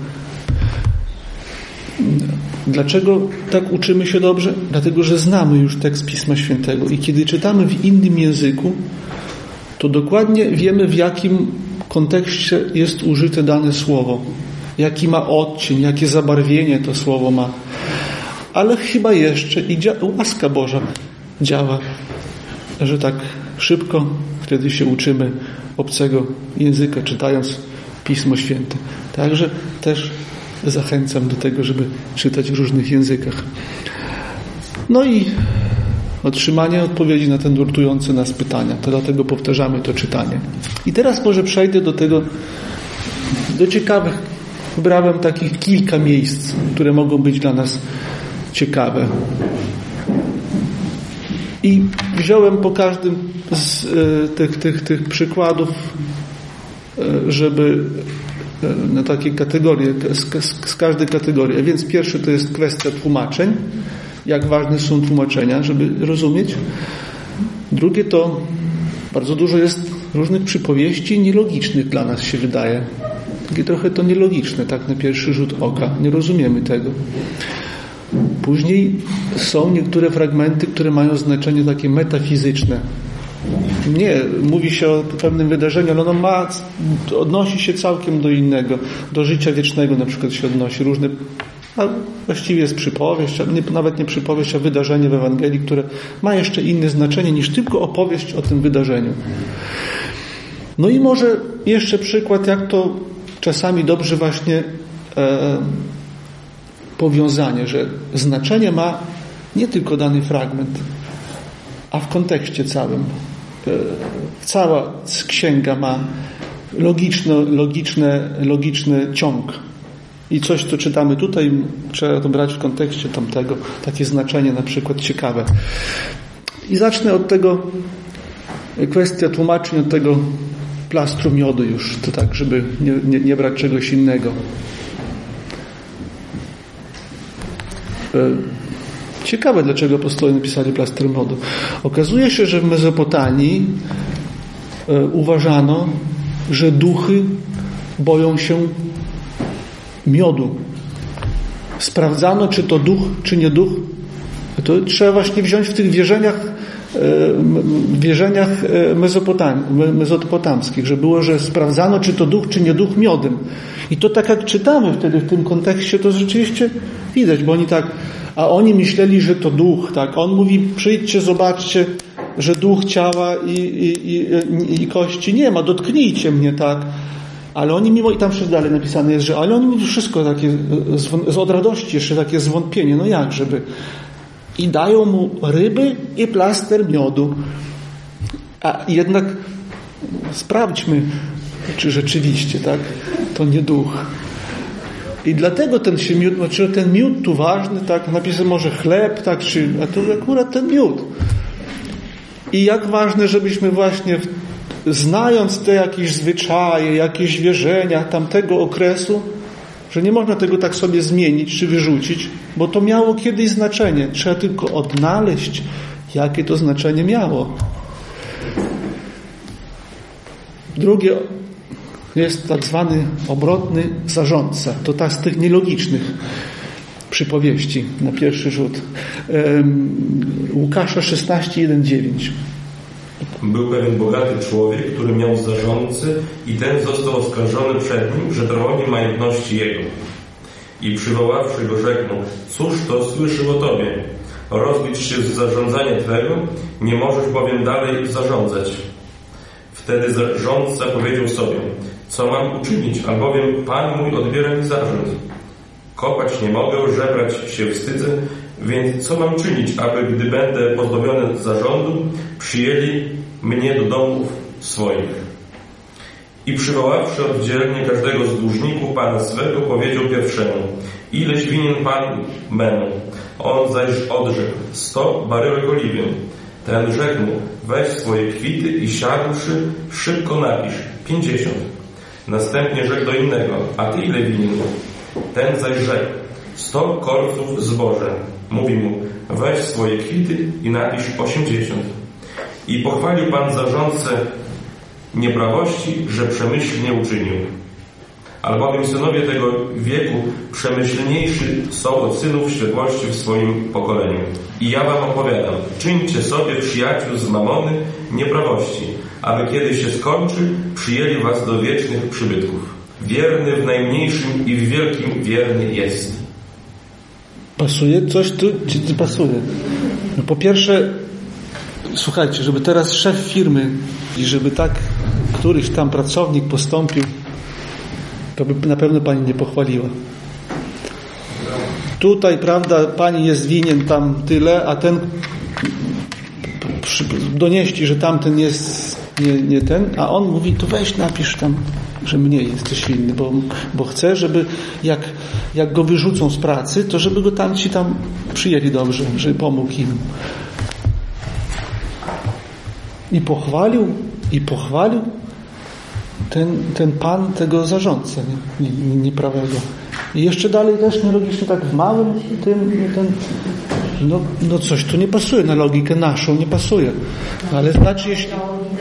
Dlaczego tak uczymy się dobrze? Dlatego, że znamy już tekst Pisma Świętego i kiedy czytamy w innym języku, to dokładnie wiemy, w jakim kontekście jest użyte dane słowo, jaki ma odcień, jakie zabarwienie to słowo ma. Ale chyba jeszcze i dzia- łaska Boża działa, że tak szybko wtedy się uczymy obcego języka, czytając Pismo Święte. Także też zachęcam do tego, żeby czytać w różnych językach. No i otrzymanie odpowiedzi na te nurtujące nas pytania. To dlatego powtarzamy to czytanie. I teraz może przejdę do tego, do ciekawych. Wybrałem takich kilka miejsc, które mogą być dla nas ciekawe. I wziąłem po każdym z e, tych, tych, tych przykładów, e, żeby e, na takie kategorie, z, z, z każdej kategorii. A więc pierwszy to jest kwestia tłumaczeń. Jak ważne są tłumaczenia, żeby rozumieć. Drugie to bardzo dużo jest różnych przypowieści nielogicznych dla nas się wydaje. Takie trochę to nielogiczne, tak na pierwszy rzut oka. Nie rozumiemy tego. Później są niektóre fragmenty, które mają znaczenie takie metafizyczne. Nie, mówi się o pewnym wydarzeniu, ale ono ma, odnosi się całkiem do innego. Do życia wiecznego na przykład się odnosi. Różne, a właściwie jest przypowieść, nie, nawet nie przypowieść, a wydarzenie w Ewangelii, które ma jeszcze inne znaczenie niż tylko opowieść o tym wydarzeniu. No i może jeszcze przykład, jak to czasami dobrze właśnie e, powiązanie, że znaczenie ma nie tylko dany fragment, a w kontekście całym. E, cała księga ma logiczne, logiczne, logiczny ciąg. I coś, co czytamy tutaj, trzeba to brać w kontekście tamtego. Takie znaczenie na przykład ciekawe. I zacznę od tego, kwestia tłumaczeń, od tego plastru miodu już, to tak, żeby nie, nie, nie brać czegoś innego. Ciekawe, dlaczego apostołowie napisali plaster miodu. Okazuje się, że w Mezopotamii uważano, że duchy boją się miodu. Sprawdzano, czy to duch, czy nie duch. To trzeba właśnie wziąć w tych wierzeniach w wierzeniach mezopotam, mezopotamskich, że było, że sprawdzano, czy to duch, czy nie duch miodem. I to tak jak czytamy wtedy w tym kontekście, to rzeczywiście widać, bo oni tak, a oni myśleli, że to duch, tak. On mówi, przyjdźcie, zobaczcie, że duch ciała i, i, i, i kości nie ma, dotknijcie mnie, tak. Ale oni mimo, i tam wszystko dalej napisane jest, że ale oni mieli wszystko takie, z, z od radości jeszcze takie zwątpienie, no jak, żeby i dają mu ryby i plaster miodu. A jednak sprawdźmy, czy rzeczywiście, tak, to nie duch. I dlatego ten się miód, znaczy ten miód tu ważny, tak, napisane może chleb, tak, czy, a to akurat ten miód. I jak ważne, żebyśmy właśnie znając te jakieś zwyczaje, jakieś wierzenia tamtego okresu, że nie można tego tak sobie zmienić czy wyrzucić, bo to miało kiedyś znaczenie. Trzeba tylko odnaleźć, jakie to znaczenie miało. Drugie jest tak zwany obrotny zarządca. To tak z tych nielogicznych. przypowieści na pierwszy rzut. Łukasza szesnaście, jeden, dziewięć. Był pewien bogaty człowiek, który miał zarządcę i ten został oskarżony przed nim, że trwoni majątności jego. I przywoławszy go rzekł mu: cóż to słyszy o tobie? Rozlicz się z zarządzania twego, nie możesz bowiem dalej zarządzać. Wtedy zarządca powiedział sobie: co mam uczynić, albowiem Pan mój odbiera mi zarząd. Kopać nie mogę, żebrać się wstydzę, więc co mam czynić, aby gdy będę pozbawiony zarządu, przyjęli mnie do domów swoich. I przywoławszy oddzielnie każdego z dłużników Pana swego, powiedział pierwszemu: ileś winien Pan memu? On zaś odrzekł: sto baryłek oliwy. Ten rzekł mu: weź swoje kwity i siadłszy, szybko napisz: pięćdziesiąt. Następnie rzekł do innego: a ty ile winien? Ten zaś rzekł: sto korców zboża. Mówi mu: weź swoje kwity i napisz osiemdziesiąt. I pochwalił Pan zarządcę nieprawości, że przemyślnie uczynił. Albowiem synowie tego wieku przemyślniejsi są od synów światłości w swoim pokoleniu. I ja wam opowiadam, czyńcie sobie przyjaciół z mamony nieprawości, aby kiedy się skończy, przyjęli was do wiecznych przybytków. Wierny w najmniejszym i w wielkim wierny jest. Pasuje? Coś tu ci pasuje. No po pierwsze, słuchajcie, żeby teraz szef firmy i żeby tak któryś tam pracownik postąpił, to by na pewno pani nie pochwaliła. Tutaj, prawda, pani jest winien tam tyle, a ten donieści, że tamten jest nie, nie ten, a on mówi: to weź napisz tam, że mniej jesteś winny, bo, bo chcę, żeby jak, jak go wyrzucą z pracy, to żeby go tamci tam przyjęli dobrze, żeby pomógł im. I pochwalił, i pochwalił ten, ten pan tego zarządcę nieprawego. I jeszcze dalej też nielogicznie, tak w małym tym, ten, no, no coś tu nie pasuje, na logikę naszą nie pasuje. Ale znaczy, jeśli...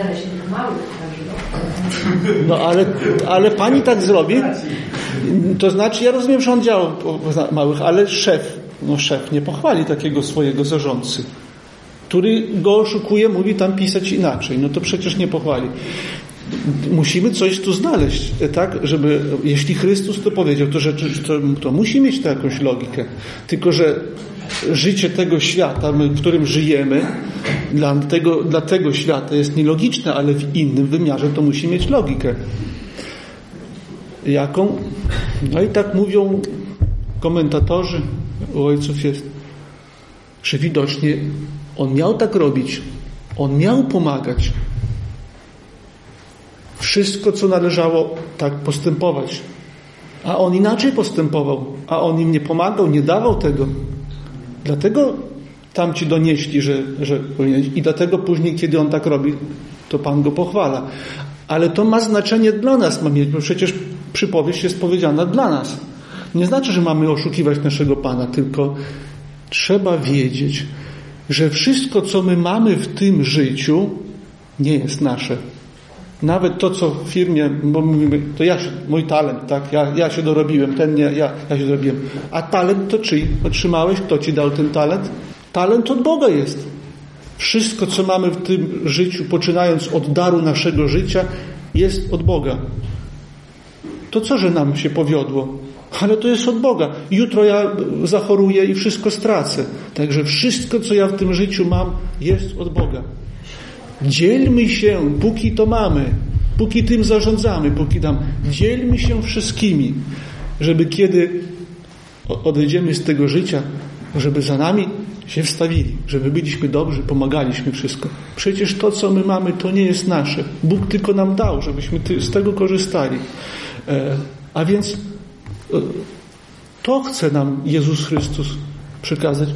No ale, ale pani tak zrobi, to znaczy, ja rozumiem, że on działał po małych, ale szef, no szef nie pochwali takiego swojego zarządcy, który go oszukuje, mówi tam pisać inaczej. No to przecież nie pochwali. Musimy coś tu znaleźć, tak, żeby, jeśli Chrystus to powiedział, to, że, to, to musi mieć to jakąś logikę. Tylko że życie tego świata, my, w którym żyjemy, dla tego, dla tego świata jest nielogiczne, ale w innym wymiarze to musi mieć logikę. Jaką? No i tak mówią komentatorzy u ojców jest, że widocznie on miał tak robić, on miał pomagać. Wszystko, co należało, tak postępować. A on inaczej postępował, a on im nie pomagał, nie dawał tego. Dlatego tamci donieśli, że, że i dlatego później, kiedy on tak robi, to Pan go pochwala. Ale to ma znaczenie dla nas, ma mieć, bo przecież przypowieść jest powiedziana dla nas. Nie znaczy, że mamy oszukiwać naszego Pana, tylko trzeba wiedzieć, że wszystko, co my mamy w tym życiu, nie jest nasze. Nawet to, co w firmie, bo mówimy, to ja się, mój talent, tak, ja, ja się dorobiłem, ten nie, ja, ja się dorobiłem. A talent to czyj? Otrzymałeś? Kto ci dał ten talent? Talent od Boga jest. Wszystko, co mamy w tym życiu, poczynając od daru naszego życia, jest od Boga. To co, że nam się powiodło? Ale to jest od Boga. Jutro ja zachoruję i wszystko stracę. Także wszystko, co ja w tym życiu mam, jest od Boga. Dzielmy się, póki to mamy, póki tym zarządzamy, póki tam, dzielmy się wszystkimi, żeby kiedy odejdziemy z tego życia, żeby za nami się wstawili, żeby byliśmy dobrzy, pomagaliśmy wszystko. Przecież to, co my mamy, to nie jest nasze. Bóg tylko nam dał, żebyśmy z tego korzystali. A więc to chce nam Jezus Chrystus przekazać.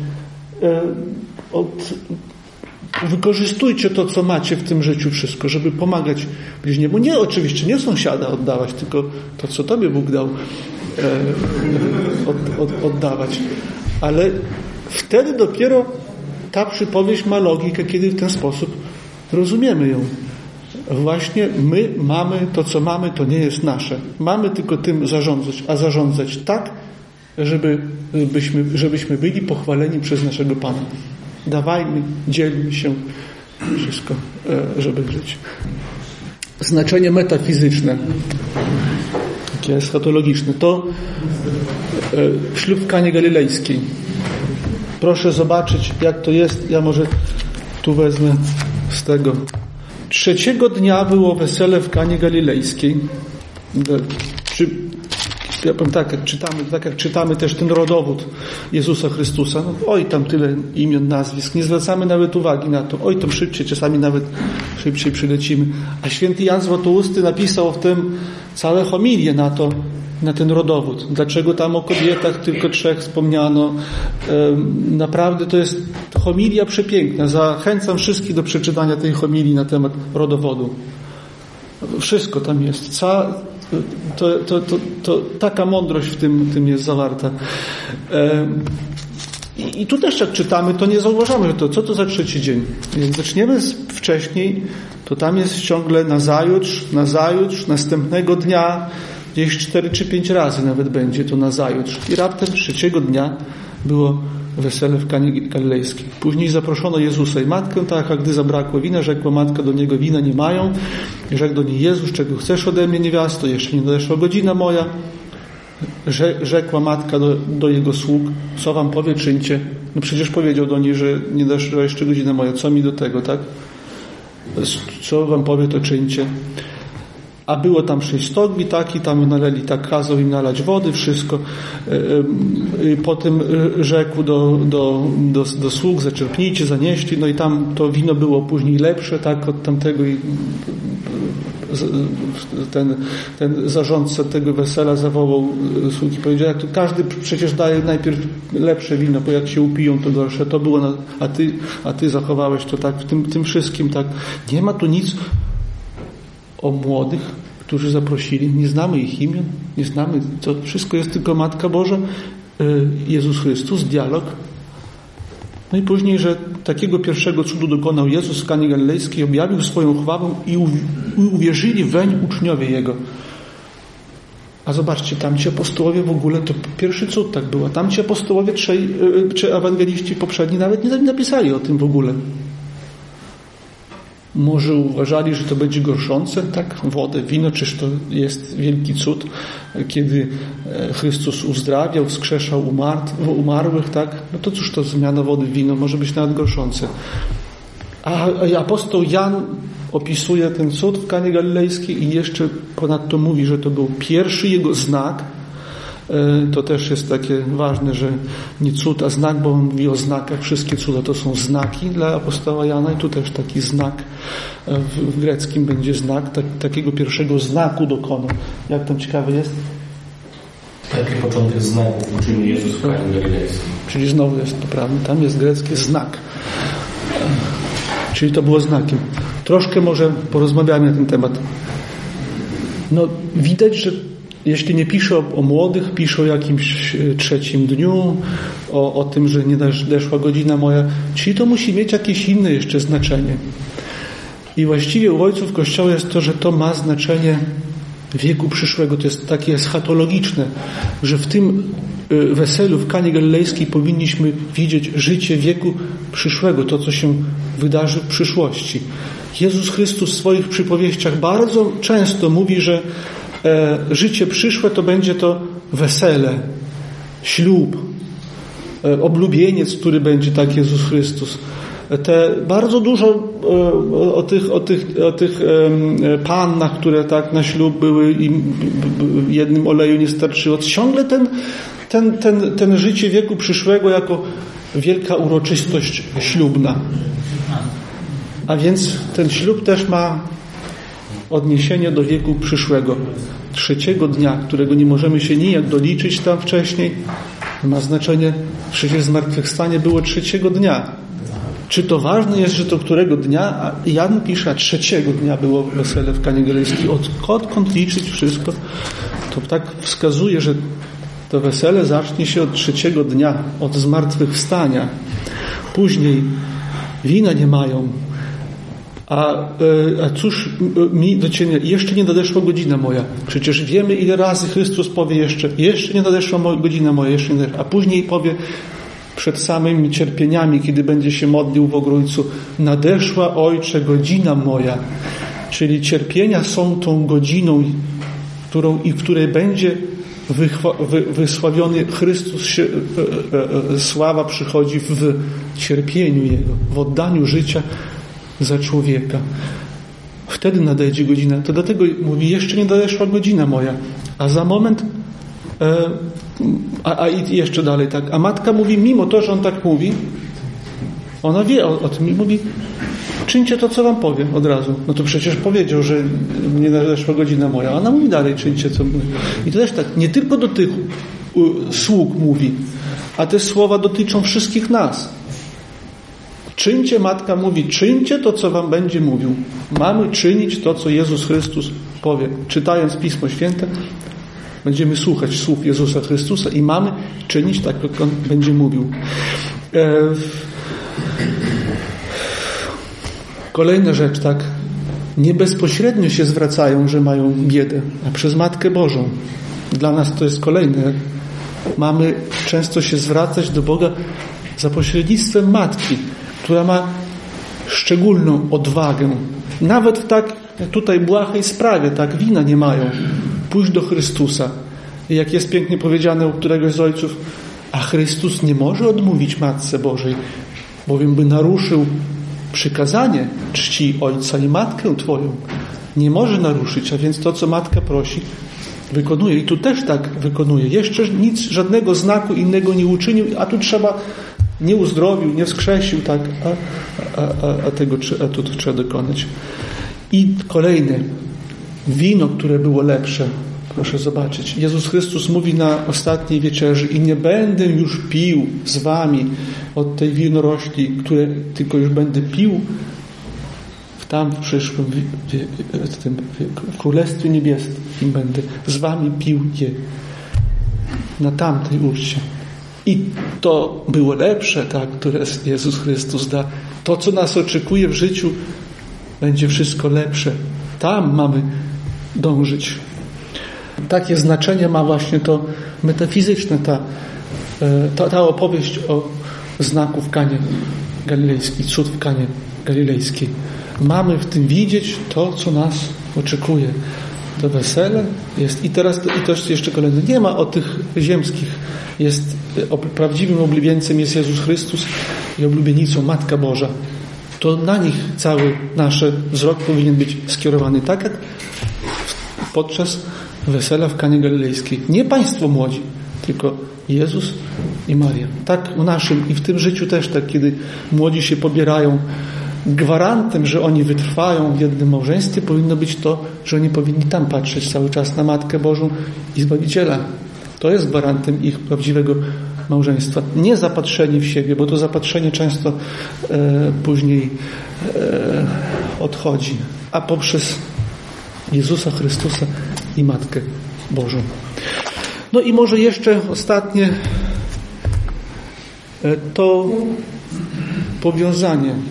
Od Wykorzystujcie to, co macie w tym życiu wszystko, żeby pomagać bliźniemu. Nie, oczywiście, nie sąsiada oddawać, tylko to, co Tobie Bóg dał, e, od, od, oddawać. Ale wtedy dopiero ta przypowieść ma logikę, kiedy w ten sposób rozumiemy ją. Właśnie my mamy to, co mamy, to nie jest nasze. Mamy tylko tym zarządzać, a zarządzać tak, żeby, żebyśmy, żebyśmy byli pochwaleni przez naszego Pana. Dawajmy, dzielmy się, wszystko, żeby żyć. Znaczenie metafizyczne, takie eschatologiczne, to ślub w Kanie Galilejskiej. Proszę zobaczyć, jak to jest. Ja może tu wezmę z tego. Trzeciego dnia było wesele w Kanie Galilejskiej. Czy, ja powiem tak, jak czytamy, tak jak czytamy też ten rodowód Jezusa Chrystusa, no, oj tam tyle imion, nazwisk, nie zwracamy nawet uwagi na to, oj to szybciej, czasami nawet szybciej przylecimy. A święty Jan Złotousty napisał w tym całe homilie na to, na ten rodowód. Dlaczego tam o kobietach tylko trzech wspomniano? Naprawdę to jest homilia przepiękna. Zachęcam wszystkich do przeczytania tej homilii na temat rodowodu. Wszystko tam jest. Ca, to, to, to, to, taka mądrość w tym, tym jest zawarta. I, I tu też jak czytamy, to nie zauważamy, że to co to za trzeci dzień. Jak zaczniemy wcześniej, to tam jest ciągle nazajutrz, nazajutrz, następnego dnia, gdzieś cztery czy pięć razy nawet będzie to nazajutrz. I raptem trzeciego dnia było wesele w Kanie Galilejskiej. Później zaproszono Jezusa i matkę, tak, a gdy zabrakło wina, rzekła matka do niego, wina nie mają. I rzekł do niej Jezus, czego chcesz ode mnie, niewiasto? Jeszcze nie nadeszła godzina moja. Rzekła matka do, do jego sług, co wam powie, czyńcie. No przecież powiedział do niej, że nie nadeszła jeszcze godzina moja. Co mi do tego, tak? Co wam powie, to czyńcie. A było tam sześć stogni, tak, i tam naleli, tak, kazał im nalać wody, wszystko. Potem rzekł do, do, do, do sług, zaczerpnijcie, zanieśli, no i tam to wino było później lepsze, tak, od tamtego i ten, ten zarządca tego wesela zawołał sługi, powiedział, jak to każdy przecież daje najpierw lepsze wino, bo jak się upiją, to gorsze, to było, na, a ty, a ty zachowałeś to tak, w tym, tym wszystkim, tak. Nie ma tu nic o młodych, którzy zaprosili. Nie znamy ich imion, nie znamy, to wszystko jest tylko Matka Boża, Jezus Chrystus, dialog. No i później, że takiego pierwszego cudu dokonał Jezus w Kanie Galilejskiej, objawił swoją chwałę i uwierzyli weń uczniowie Jego. A zobaczcie, tam ci apostołowie w ogóle, to pierwszy cud tak było. Tam ci apostołowie, trzej, czy ewangeliści poprzedni nawet nie napisali o tym w ogóle. Może uważali, że to będzie gorszące, tak? Wodę, wino, czyż to jest wielki cud, kiedy Chrystus uzdrawiał, wskrzeszał umarłych, tak? No to cóż to zmiana wody w wino, może być nawet gorszące. A apostoł Jan opisuje ten cud w Kanie Galilejskiej i jeszcze ponadto mówi, że to był pierwszy jego znak. To też jest takie ważne, że nie cud, a znak, bo on mówi o znakach. Wszystkie cuda to są znaki dla apostoła Jana i tu też taki znak w, w greckim będzie znak, tak, takiego pierwszego znaku dokonał. Jak tam ciekawe jest? Taki początek znaków uczynił Jezus w Kanie Galilejskiej. Czyli znowu jest to prawda, tam jest grecki znak. Czyli to było znakiem. Troszkę może porozmawiamy na ten temat. No widać, że jeśli nie pisze o, o młodych, pisze o jakimś trzecim dniu, o, o tym, że nie nadeszła godzina moja, czyli to musi mieć jakieś inne jeszcze znaczenie. I właściwie u ojców Kościoła jest to, że to ma znaczenie wieku przyszłego. To jest takie eschatologiczne, że w tym weselu w Kanie Galilejskiej powinniśmy widzieć życie wieku przyszłego, to co się wydarzy w przyszłości. Jezus Chrystus w swoich przypowieściach bardzo często mówi, że e, życie przyszłe to będzie to wesele, ślub, e, oblubieniec, który będzie, tak Jezus Chrystus. Te bardzo dużo o, o tych, o tych, o tych e, pannach, które tak na ślub były i jednym oleju nie starczyło. Ciągle ten, ten, ten, ten życie wieku przyszłego jako wielka uroczystość ślubna. A więc ten ślub też ma odniesienie do wieku przyszłego. Trzeciego dnia, którego nie możemy się nijak doliczyć tam wcześniej, ma znaczenie, przecież zmartwychwstanie było trzeciego dnia. Czy to ważne jest, że to którego dnia? A Jan pisze, a trzeciego dnia było wesele w Kanie Galilejskiej. Od, odkąd liczyć wszystko? To tak wskazuje, że to wesele zacznie się od trzeciego dnia, od zmartwychwstania. Później wina nie mają, A, a cóż mi do Ciebie, jeszcze nie nadeszła godzina moja. Przecież wiemy, ile razy Chrystus powie jeszcze, jeszcze nie nadeszła godzina moja, jeszcze nie nadeszła. A później powie przed samymi cierpieniami, kiedy będzie się modlił w Ogrójcu, nadeszła, Ojcze, godzina moja. Czyli cierpienia są tą godziną, którą i w której będzie wychwa, wy, wysławiony Chrystus. Się, e, e, sława przychodzi w cierpieniu Jego, w oddaniu życia za człowieka. Wtedy nadejdzie godzina. To dlatego mówi, jeszcze nie nadeszła godzina moja. A za moment e, a, a i jeszcze dalej tak. A matka mówi, mimo to, że on tak mówi, ona wie o, o tym i mówi, czyńcie to, co wam powiem od razu. No to przecież powiedział, że nie nadeszła godzina moja. A ona mówi dalej, czyńcie, co mówi. I to też tak, nie tylko do tych u, sług mówi, a te słowa dotyczą wszystkich nas. Czyńcie, matka mówi, czyńcie to, co wam będzie mówił. Mamy czynić to, co Jezus Chrystus powie. Czytając Pismo Święte, będziemy słuchać słów Jezusa Chrystusa i mamy czynić tak, jak On będzie mówił. E... Kolejna rzecz, tak. Nie bezpośrednio się zwracają, że mają biedę, a przez Matkę Bożą. Dla nas to jest kolejne. Mamy często się zwracać do Boga za pośrednictwem Matki, która ma szczególną odwagę. Nawet w tak tutaj błahej sprawie, tak, wina nie mają. Pójść do Chrystusa. I jak jest pięknie powiedziane u któregoś z ojców, a Chrystus nie może odmówić Matce Bożej, bowiem by naruszył przykazanie czci Ojca i Matkę Twoją. Nie może naruszyć, a więc to, co Matka prosi, wykonuje. I tu też tak wykonuje. Jeszcze nic, żadnego znaku innego nie uczynił, a tu trzeba, nie uzdrowił, nie wskrzesił, tak, a, a, a, a tego a tu trzeba dokonać. I kolejne, wino, które było lepsze. Proszę zobaczyć. Jezus Chrystus mówi na ostatniej wieczerzy i nie będę już pił z wami od tej winorośli, które tylko już będę pił w tam w przyszłym w tym w Królestwie Niebieskim będę z wami pił je na tamtej uczcie. I to było lepsze, tak, które Jezus Chrystus da. To, co nas oczekuje w życiu, będzie wszystko lepsze. Tam mamy dążyć. Takie znaczenie ma właśnie to metafizyczne, ta, ta, ta opowieść o znaku w Kanie Galilejskiej, cud w Kanie Galilejskiej. Mamy w tym widzieć to, co nas oczekuje. To wesele jest. I teraz i też jeszcze kolejne. Nie ma o tych ziemskich. Jest prawdziwym oblubieńcem jest Jezus Chrystus i oblubienicą Matka Boża. To na nich cały nasz wzrok powinien być skierowany, tak jak podczas wesela w Kanie Galilejskiej. Nie państwo młodzi, tylko Jezus i Maria. Tak w naszym i w tym życiu też tak, kiedy młodzi się pobierają, gwarantem, że oni wytrwają w jednym małżeństwie, powinno być to, że oni powinni tam patrzeć cały czas na Matkę Bożą i Zbawiciela. To jest gwarantem ich prawdziwego małżeństwa. Nie zapatrzeni w siebie, bo to zapatrzenie często e, później e, odchodzi, a poprzez Jezusa Chrystusa i Matkę Bożą. No i może jeszcze ostatnie e, to powiązanie.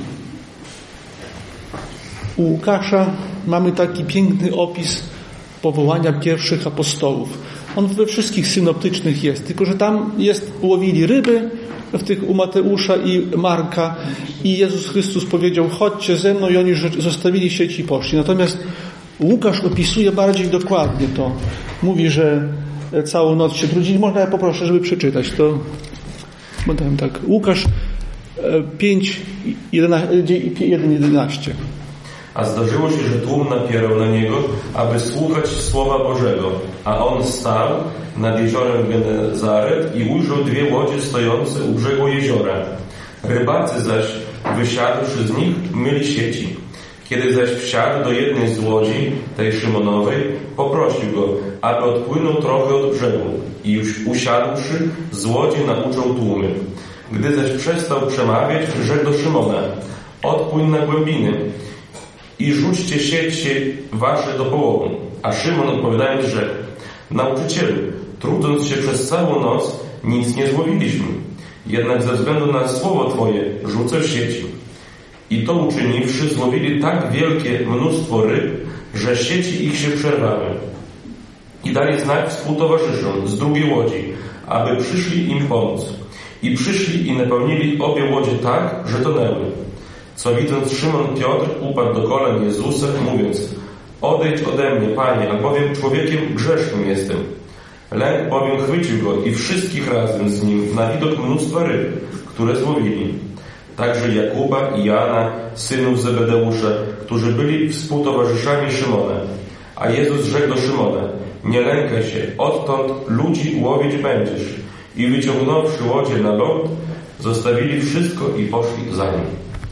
U Łukasza mamy taki piękny opis powołania pierwszych apostołów. On we wszystkich synoptycznych jest, tylko że tam jest, łowili ryby w tych u Mateusza i Marka i Jezus Chrystus powiedział, chodźcie ze mną, i oni zostawili sieci i poszli. Natomiast Łukasz opisuje bardziej dokładnie to. Mówi, że całą noc się trudzili. Można, ja poproszę, żeby przeczytać to. Podałem tak. Łukasz pięć, jeden, jedenaście. A zdarzyło się, że tłum napierał na niego, aby słuchać Słowa Bożego. A on stał nad jeziorem Genezaret i ujrzał dwie łodzie stojące u brzegu jeziora. Rybacy zaś, wysiadłszy z nich, myli sieci. Kiedy zaś wsiadł do jednej z łodzi, tej Szymonowej, poprosił go, aby odpłynął trochę od brzegu. I już usiadłszy, z łodzi nauczał tłumy. Gdy zaś przestał przemawiać, rzekł do Szymona, odpłyń na głębiny i rzućcie sieci wasze do połowu. A Szymon odpowiadając rzekł, nauczycielu, trudząc się przez całą noc, nic nie złowiliśmy. Jednak ze względu na słowo Twoje rzucę sieci. I to uczyniwszy, złowili tak wielkie mnóstwo ryb, że sieci ich się przerwały. I dali znak współtowarzyszom z drugiej łodzi, aby przyszli im pomóc. I przyszli i napełnili obie łodzie tak, że tonęły. Co widząc, Szymon Piotr upadł do kolan Jezusa, mówiąc: odejdź ode mnie, Panie, albowiem człowiekiem grzesznym jestem. Lęk bowiem chwycił go i wszystkich razem z nim na widok mnóstwa ryb, które złowili. Także Jakuba i Jana, synów Zebedeusza, którzy byli współtowarzyszami Szymona. A Jezus rzekł do Szymona: nie lękaj się, odtąd ludzi łowić będziesz. I wyciągnąwszy łodzie na ląd, zostawili wszystko i poszli za nim.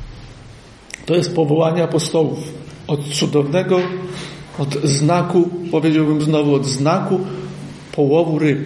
To jest powołanie apostołów. Od cudownego, od znaku, powiedziałbym znowu, od znaku połowu ryb.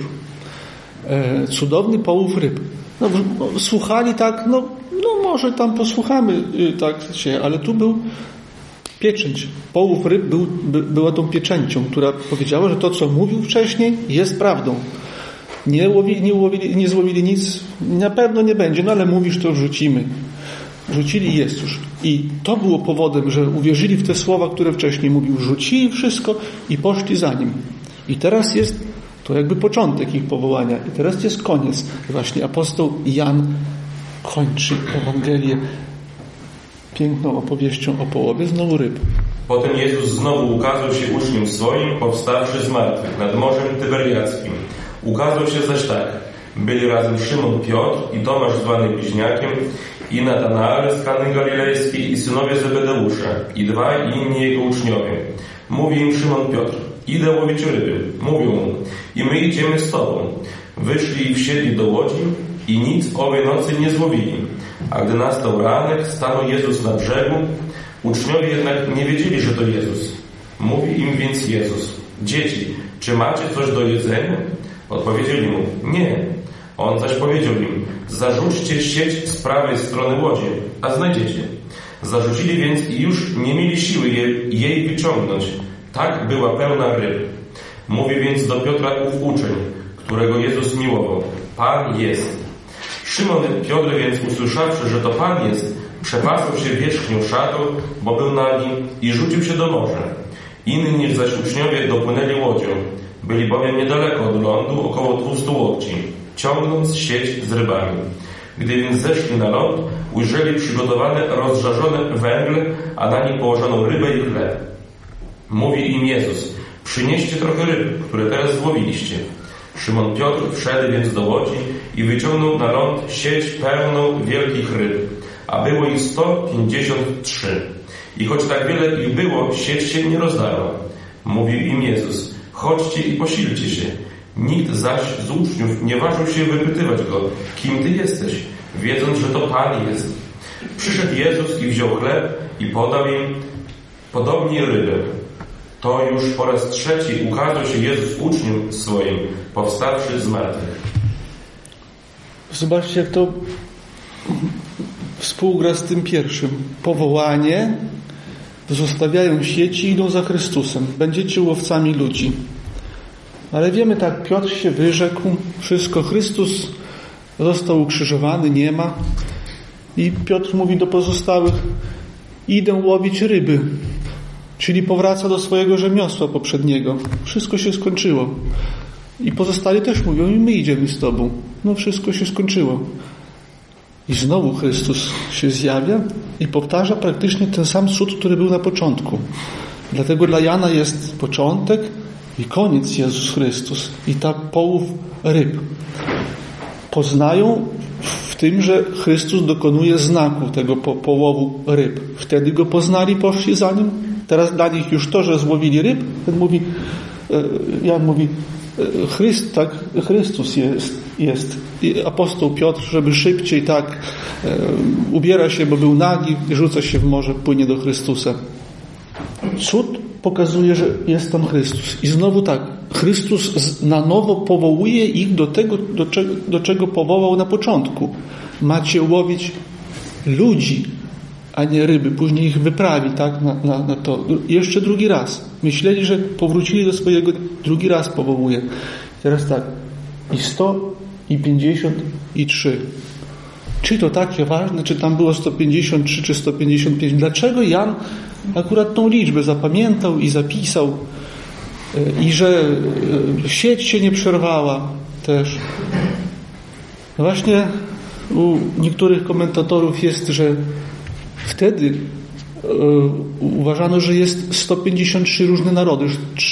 E, cudowny połów ryb. No, słuchali tak, no, no może tam posłuchamy tak się, ale tu był pieczęć. Połów ryb był, by, była tą pieczęcią, która powiedziała, że to, co mówił wcześniej, jest prawdą. Nie, łowili, nie, łowili, nie złowili nic, na pewno nie będzie, no ale mówisz, to rzucimy. Rzucili i jest już. I to było powodem, że uwierzyli w te słowa, które wcześniej mówił. Rzucili wszystko i poszli za nim. I teraz jest to jakby początek ich powołania. I teraz jest koniec. Właśnie apostoł Jan kończy Ewangelię piękną opowieścią o połowie znowu ryb. Potem Jezus znowu ukazał się uczniom swoim, powstawszy z martwych nad Morzem Tyberiackim. Ukazał się zaś tak. Byli razem Szymon Piotr i Tomasz zwany Bliźniakiem, i Natanael z Kany Galilejskiej i synowie Zebedeusza, i dwaj inni jego uczniowie. Mówi im Szymon Piotr: idę łowić ryby. Mówią mu: i my idziemy z tobą. Wyszli i wsiedli do łodzi i nic owej nocy nie złowili. A gdy nastał ranek, stanął Jezus na brzegu. Uczniowie jednak nie wiedzieli, że to Jezus. Mówi im więc Jezus: dzieci, czy macie coś do jedzenia? Odpowiedzieli mu: nie. On zaś powiedział im: zarzućcie sieć z prawej strony łodzi, a znajdziecie. Zarzucili więc i już nie mieli siły jej, jej wyciągnąć. Tak była pełna ryb. Mówi więc do Piotra ów uczeń, którego Jezus miłował: Pan jest. Szymon Piotr więc, usłyszawszy, że to Pan jest, przepasał się wierzchnią szatą, bo był nagi, i rzucił się do morza. Inni zaś uczniowie dopłynęli łodzią. Byli bowiem niedaleko od lądu, około dwustu łokci, ciągnąc sieć z rybami. Gdy więc zeszli na ląd, ujrzeli przygotowane, rozżarzone węgle, a na nich położoną rybę i chleb. Mówi im Jezus: przynieście trochę ryb, które teraz złowiliście. Szymon Piotr wszedł więc do łodzi i wyciągnął na ląd sieć pełną wielkich ryb, a było ich sto pięćdziesiąt trzy. I choć tak wiele ich było, sieć się nie rozdarła. Mówił im Jezus: chodźcie i posilcie się. Nikt zaś z uczniów nie ważył się wypytywać go: kim ty jesteś? Wiedząc, że to Pan jest. Przyszedł Jezus i wziął chleb i podał im, podobnie rybę. To już po raz trzeci ukazał się Jezus uczniom swoim, powstawszy z martwych. Zobaczcie, jak to współgra z tym pierwszym. Powołanie, zostawiają sieci i idą za Chrystusem. Będziecie łowcami ludzi. Ale wiemy tak, Piotr się wyrzekł, wszystko, Chrystus został ukrzyżowany, nie ma. I Piotr mówi do pozostałych: idę łowić ryby. Czyli powraca do swojego rzemiosła poprzedniego. Wszystko się skończyło. I pozostali też mówią: i my idziemy z tobą. No wszystko się skończyło. I znowu Chrystus się zjawia i powtarza praktycznie ten sam cud, który był na początku. Dlatego dla Jana jest początek i koniec Jezus Chrystus. I ta połów ryb. Poznają w tym, że Chrystus dokonuje znaku tego po, połowu ryb. Wtedy go poznali, poszli za nim. Teraz dla nich już to, że złowili ryb, ten mówi, Jan mówi, Chryst, tak, Chrystus jest, jest. I apostoł Piotr, żeby szybciej tak ubiera się, bo był nagi, rzuca się w morze, płynie do Chrystusa. Cud pokazuje, że jest tam Chrystus. I znowu tak, Chrystus na nowo powołuje ich do tego, do czego, do czego powołał na początku. Macie łowić ludzi, a nie ryby. Później ich wyprawi, tak, na, na, na to. Jeszcze drugi raz. Myśleli, że powrócili do swojego, drugi raz powołuje. Teraz tak, i sto, i pięćdziesiąt, i trzy. Czy to takie ważne, czy tam było sto pięćdziesiąt trzy, czy sto pięćdziesiąt pięć? Dlaczego Jan akurat tą liczbę zapamiętał i zapisał? I że sieć się nie przerwała też. No właśnie u niektórych komentatorów jest, że wtedy uważano, że jest sto pięćdziesiąt trzy różne narody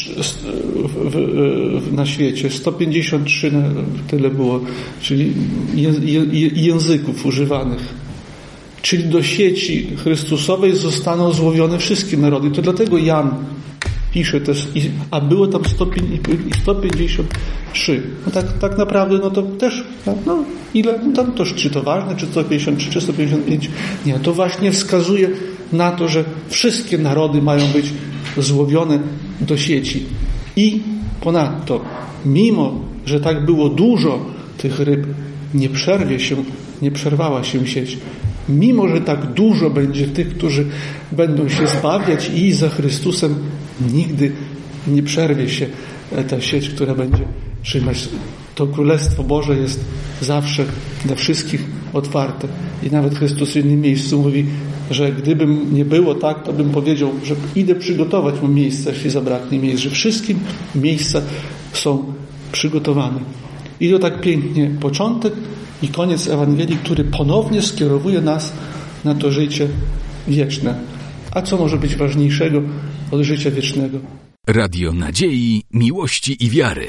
na świecie. sto pięćdziesiąt trzy tyle było, czyli języków używanych. Czyli do sieci Chrystusowej zostaną złowione wszystkie narody. To dlatego Jan pisze też, a było tam sto pięćdziesiąt trzy. No tak, tak naprawdę, no to też, no ile, no tam to, czy to ważne, czy sto pięćdziesiąt trzy, czy sto pięćdziesiąt pięć? Nie, to właśnie wskazuje na to, że wszystkie narody mają być złowione do sieci. I ponadto, mimo że tak było dużo tych ryb, nie przerwie się, nie przerwała się sieć. Mimo że tak dużo będzie tych, którzy będą się zbawiać i iść za Chrystusem, nigdy nie przerwie się ta sieć, która będzie trzymać. To Królestwo Boże jest zawsze dla wszystkich otwarte. I nawet Chrystus w innym miejscu mówi, że gdybym nie było tak, to bym powiedział, że idę przygotować mu miejsce, jeśli zabraknie miejsc, że wszystkim miejsca są przygotowane. I to tak pięknie początek i koniec Ewangelii, który ponownie skierowuje nas na to życie wieczne. A co może być ważniejszego od życia wiecznego? Radio Nadziei, Miłości i Wiary.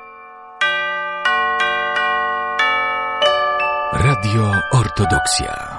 Radio Ortodoksja.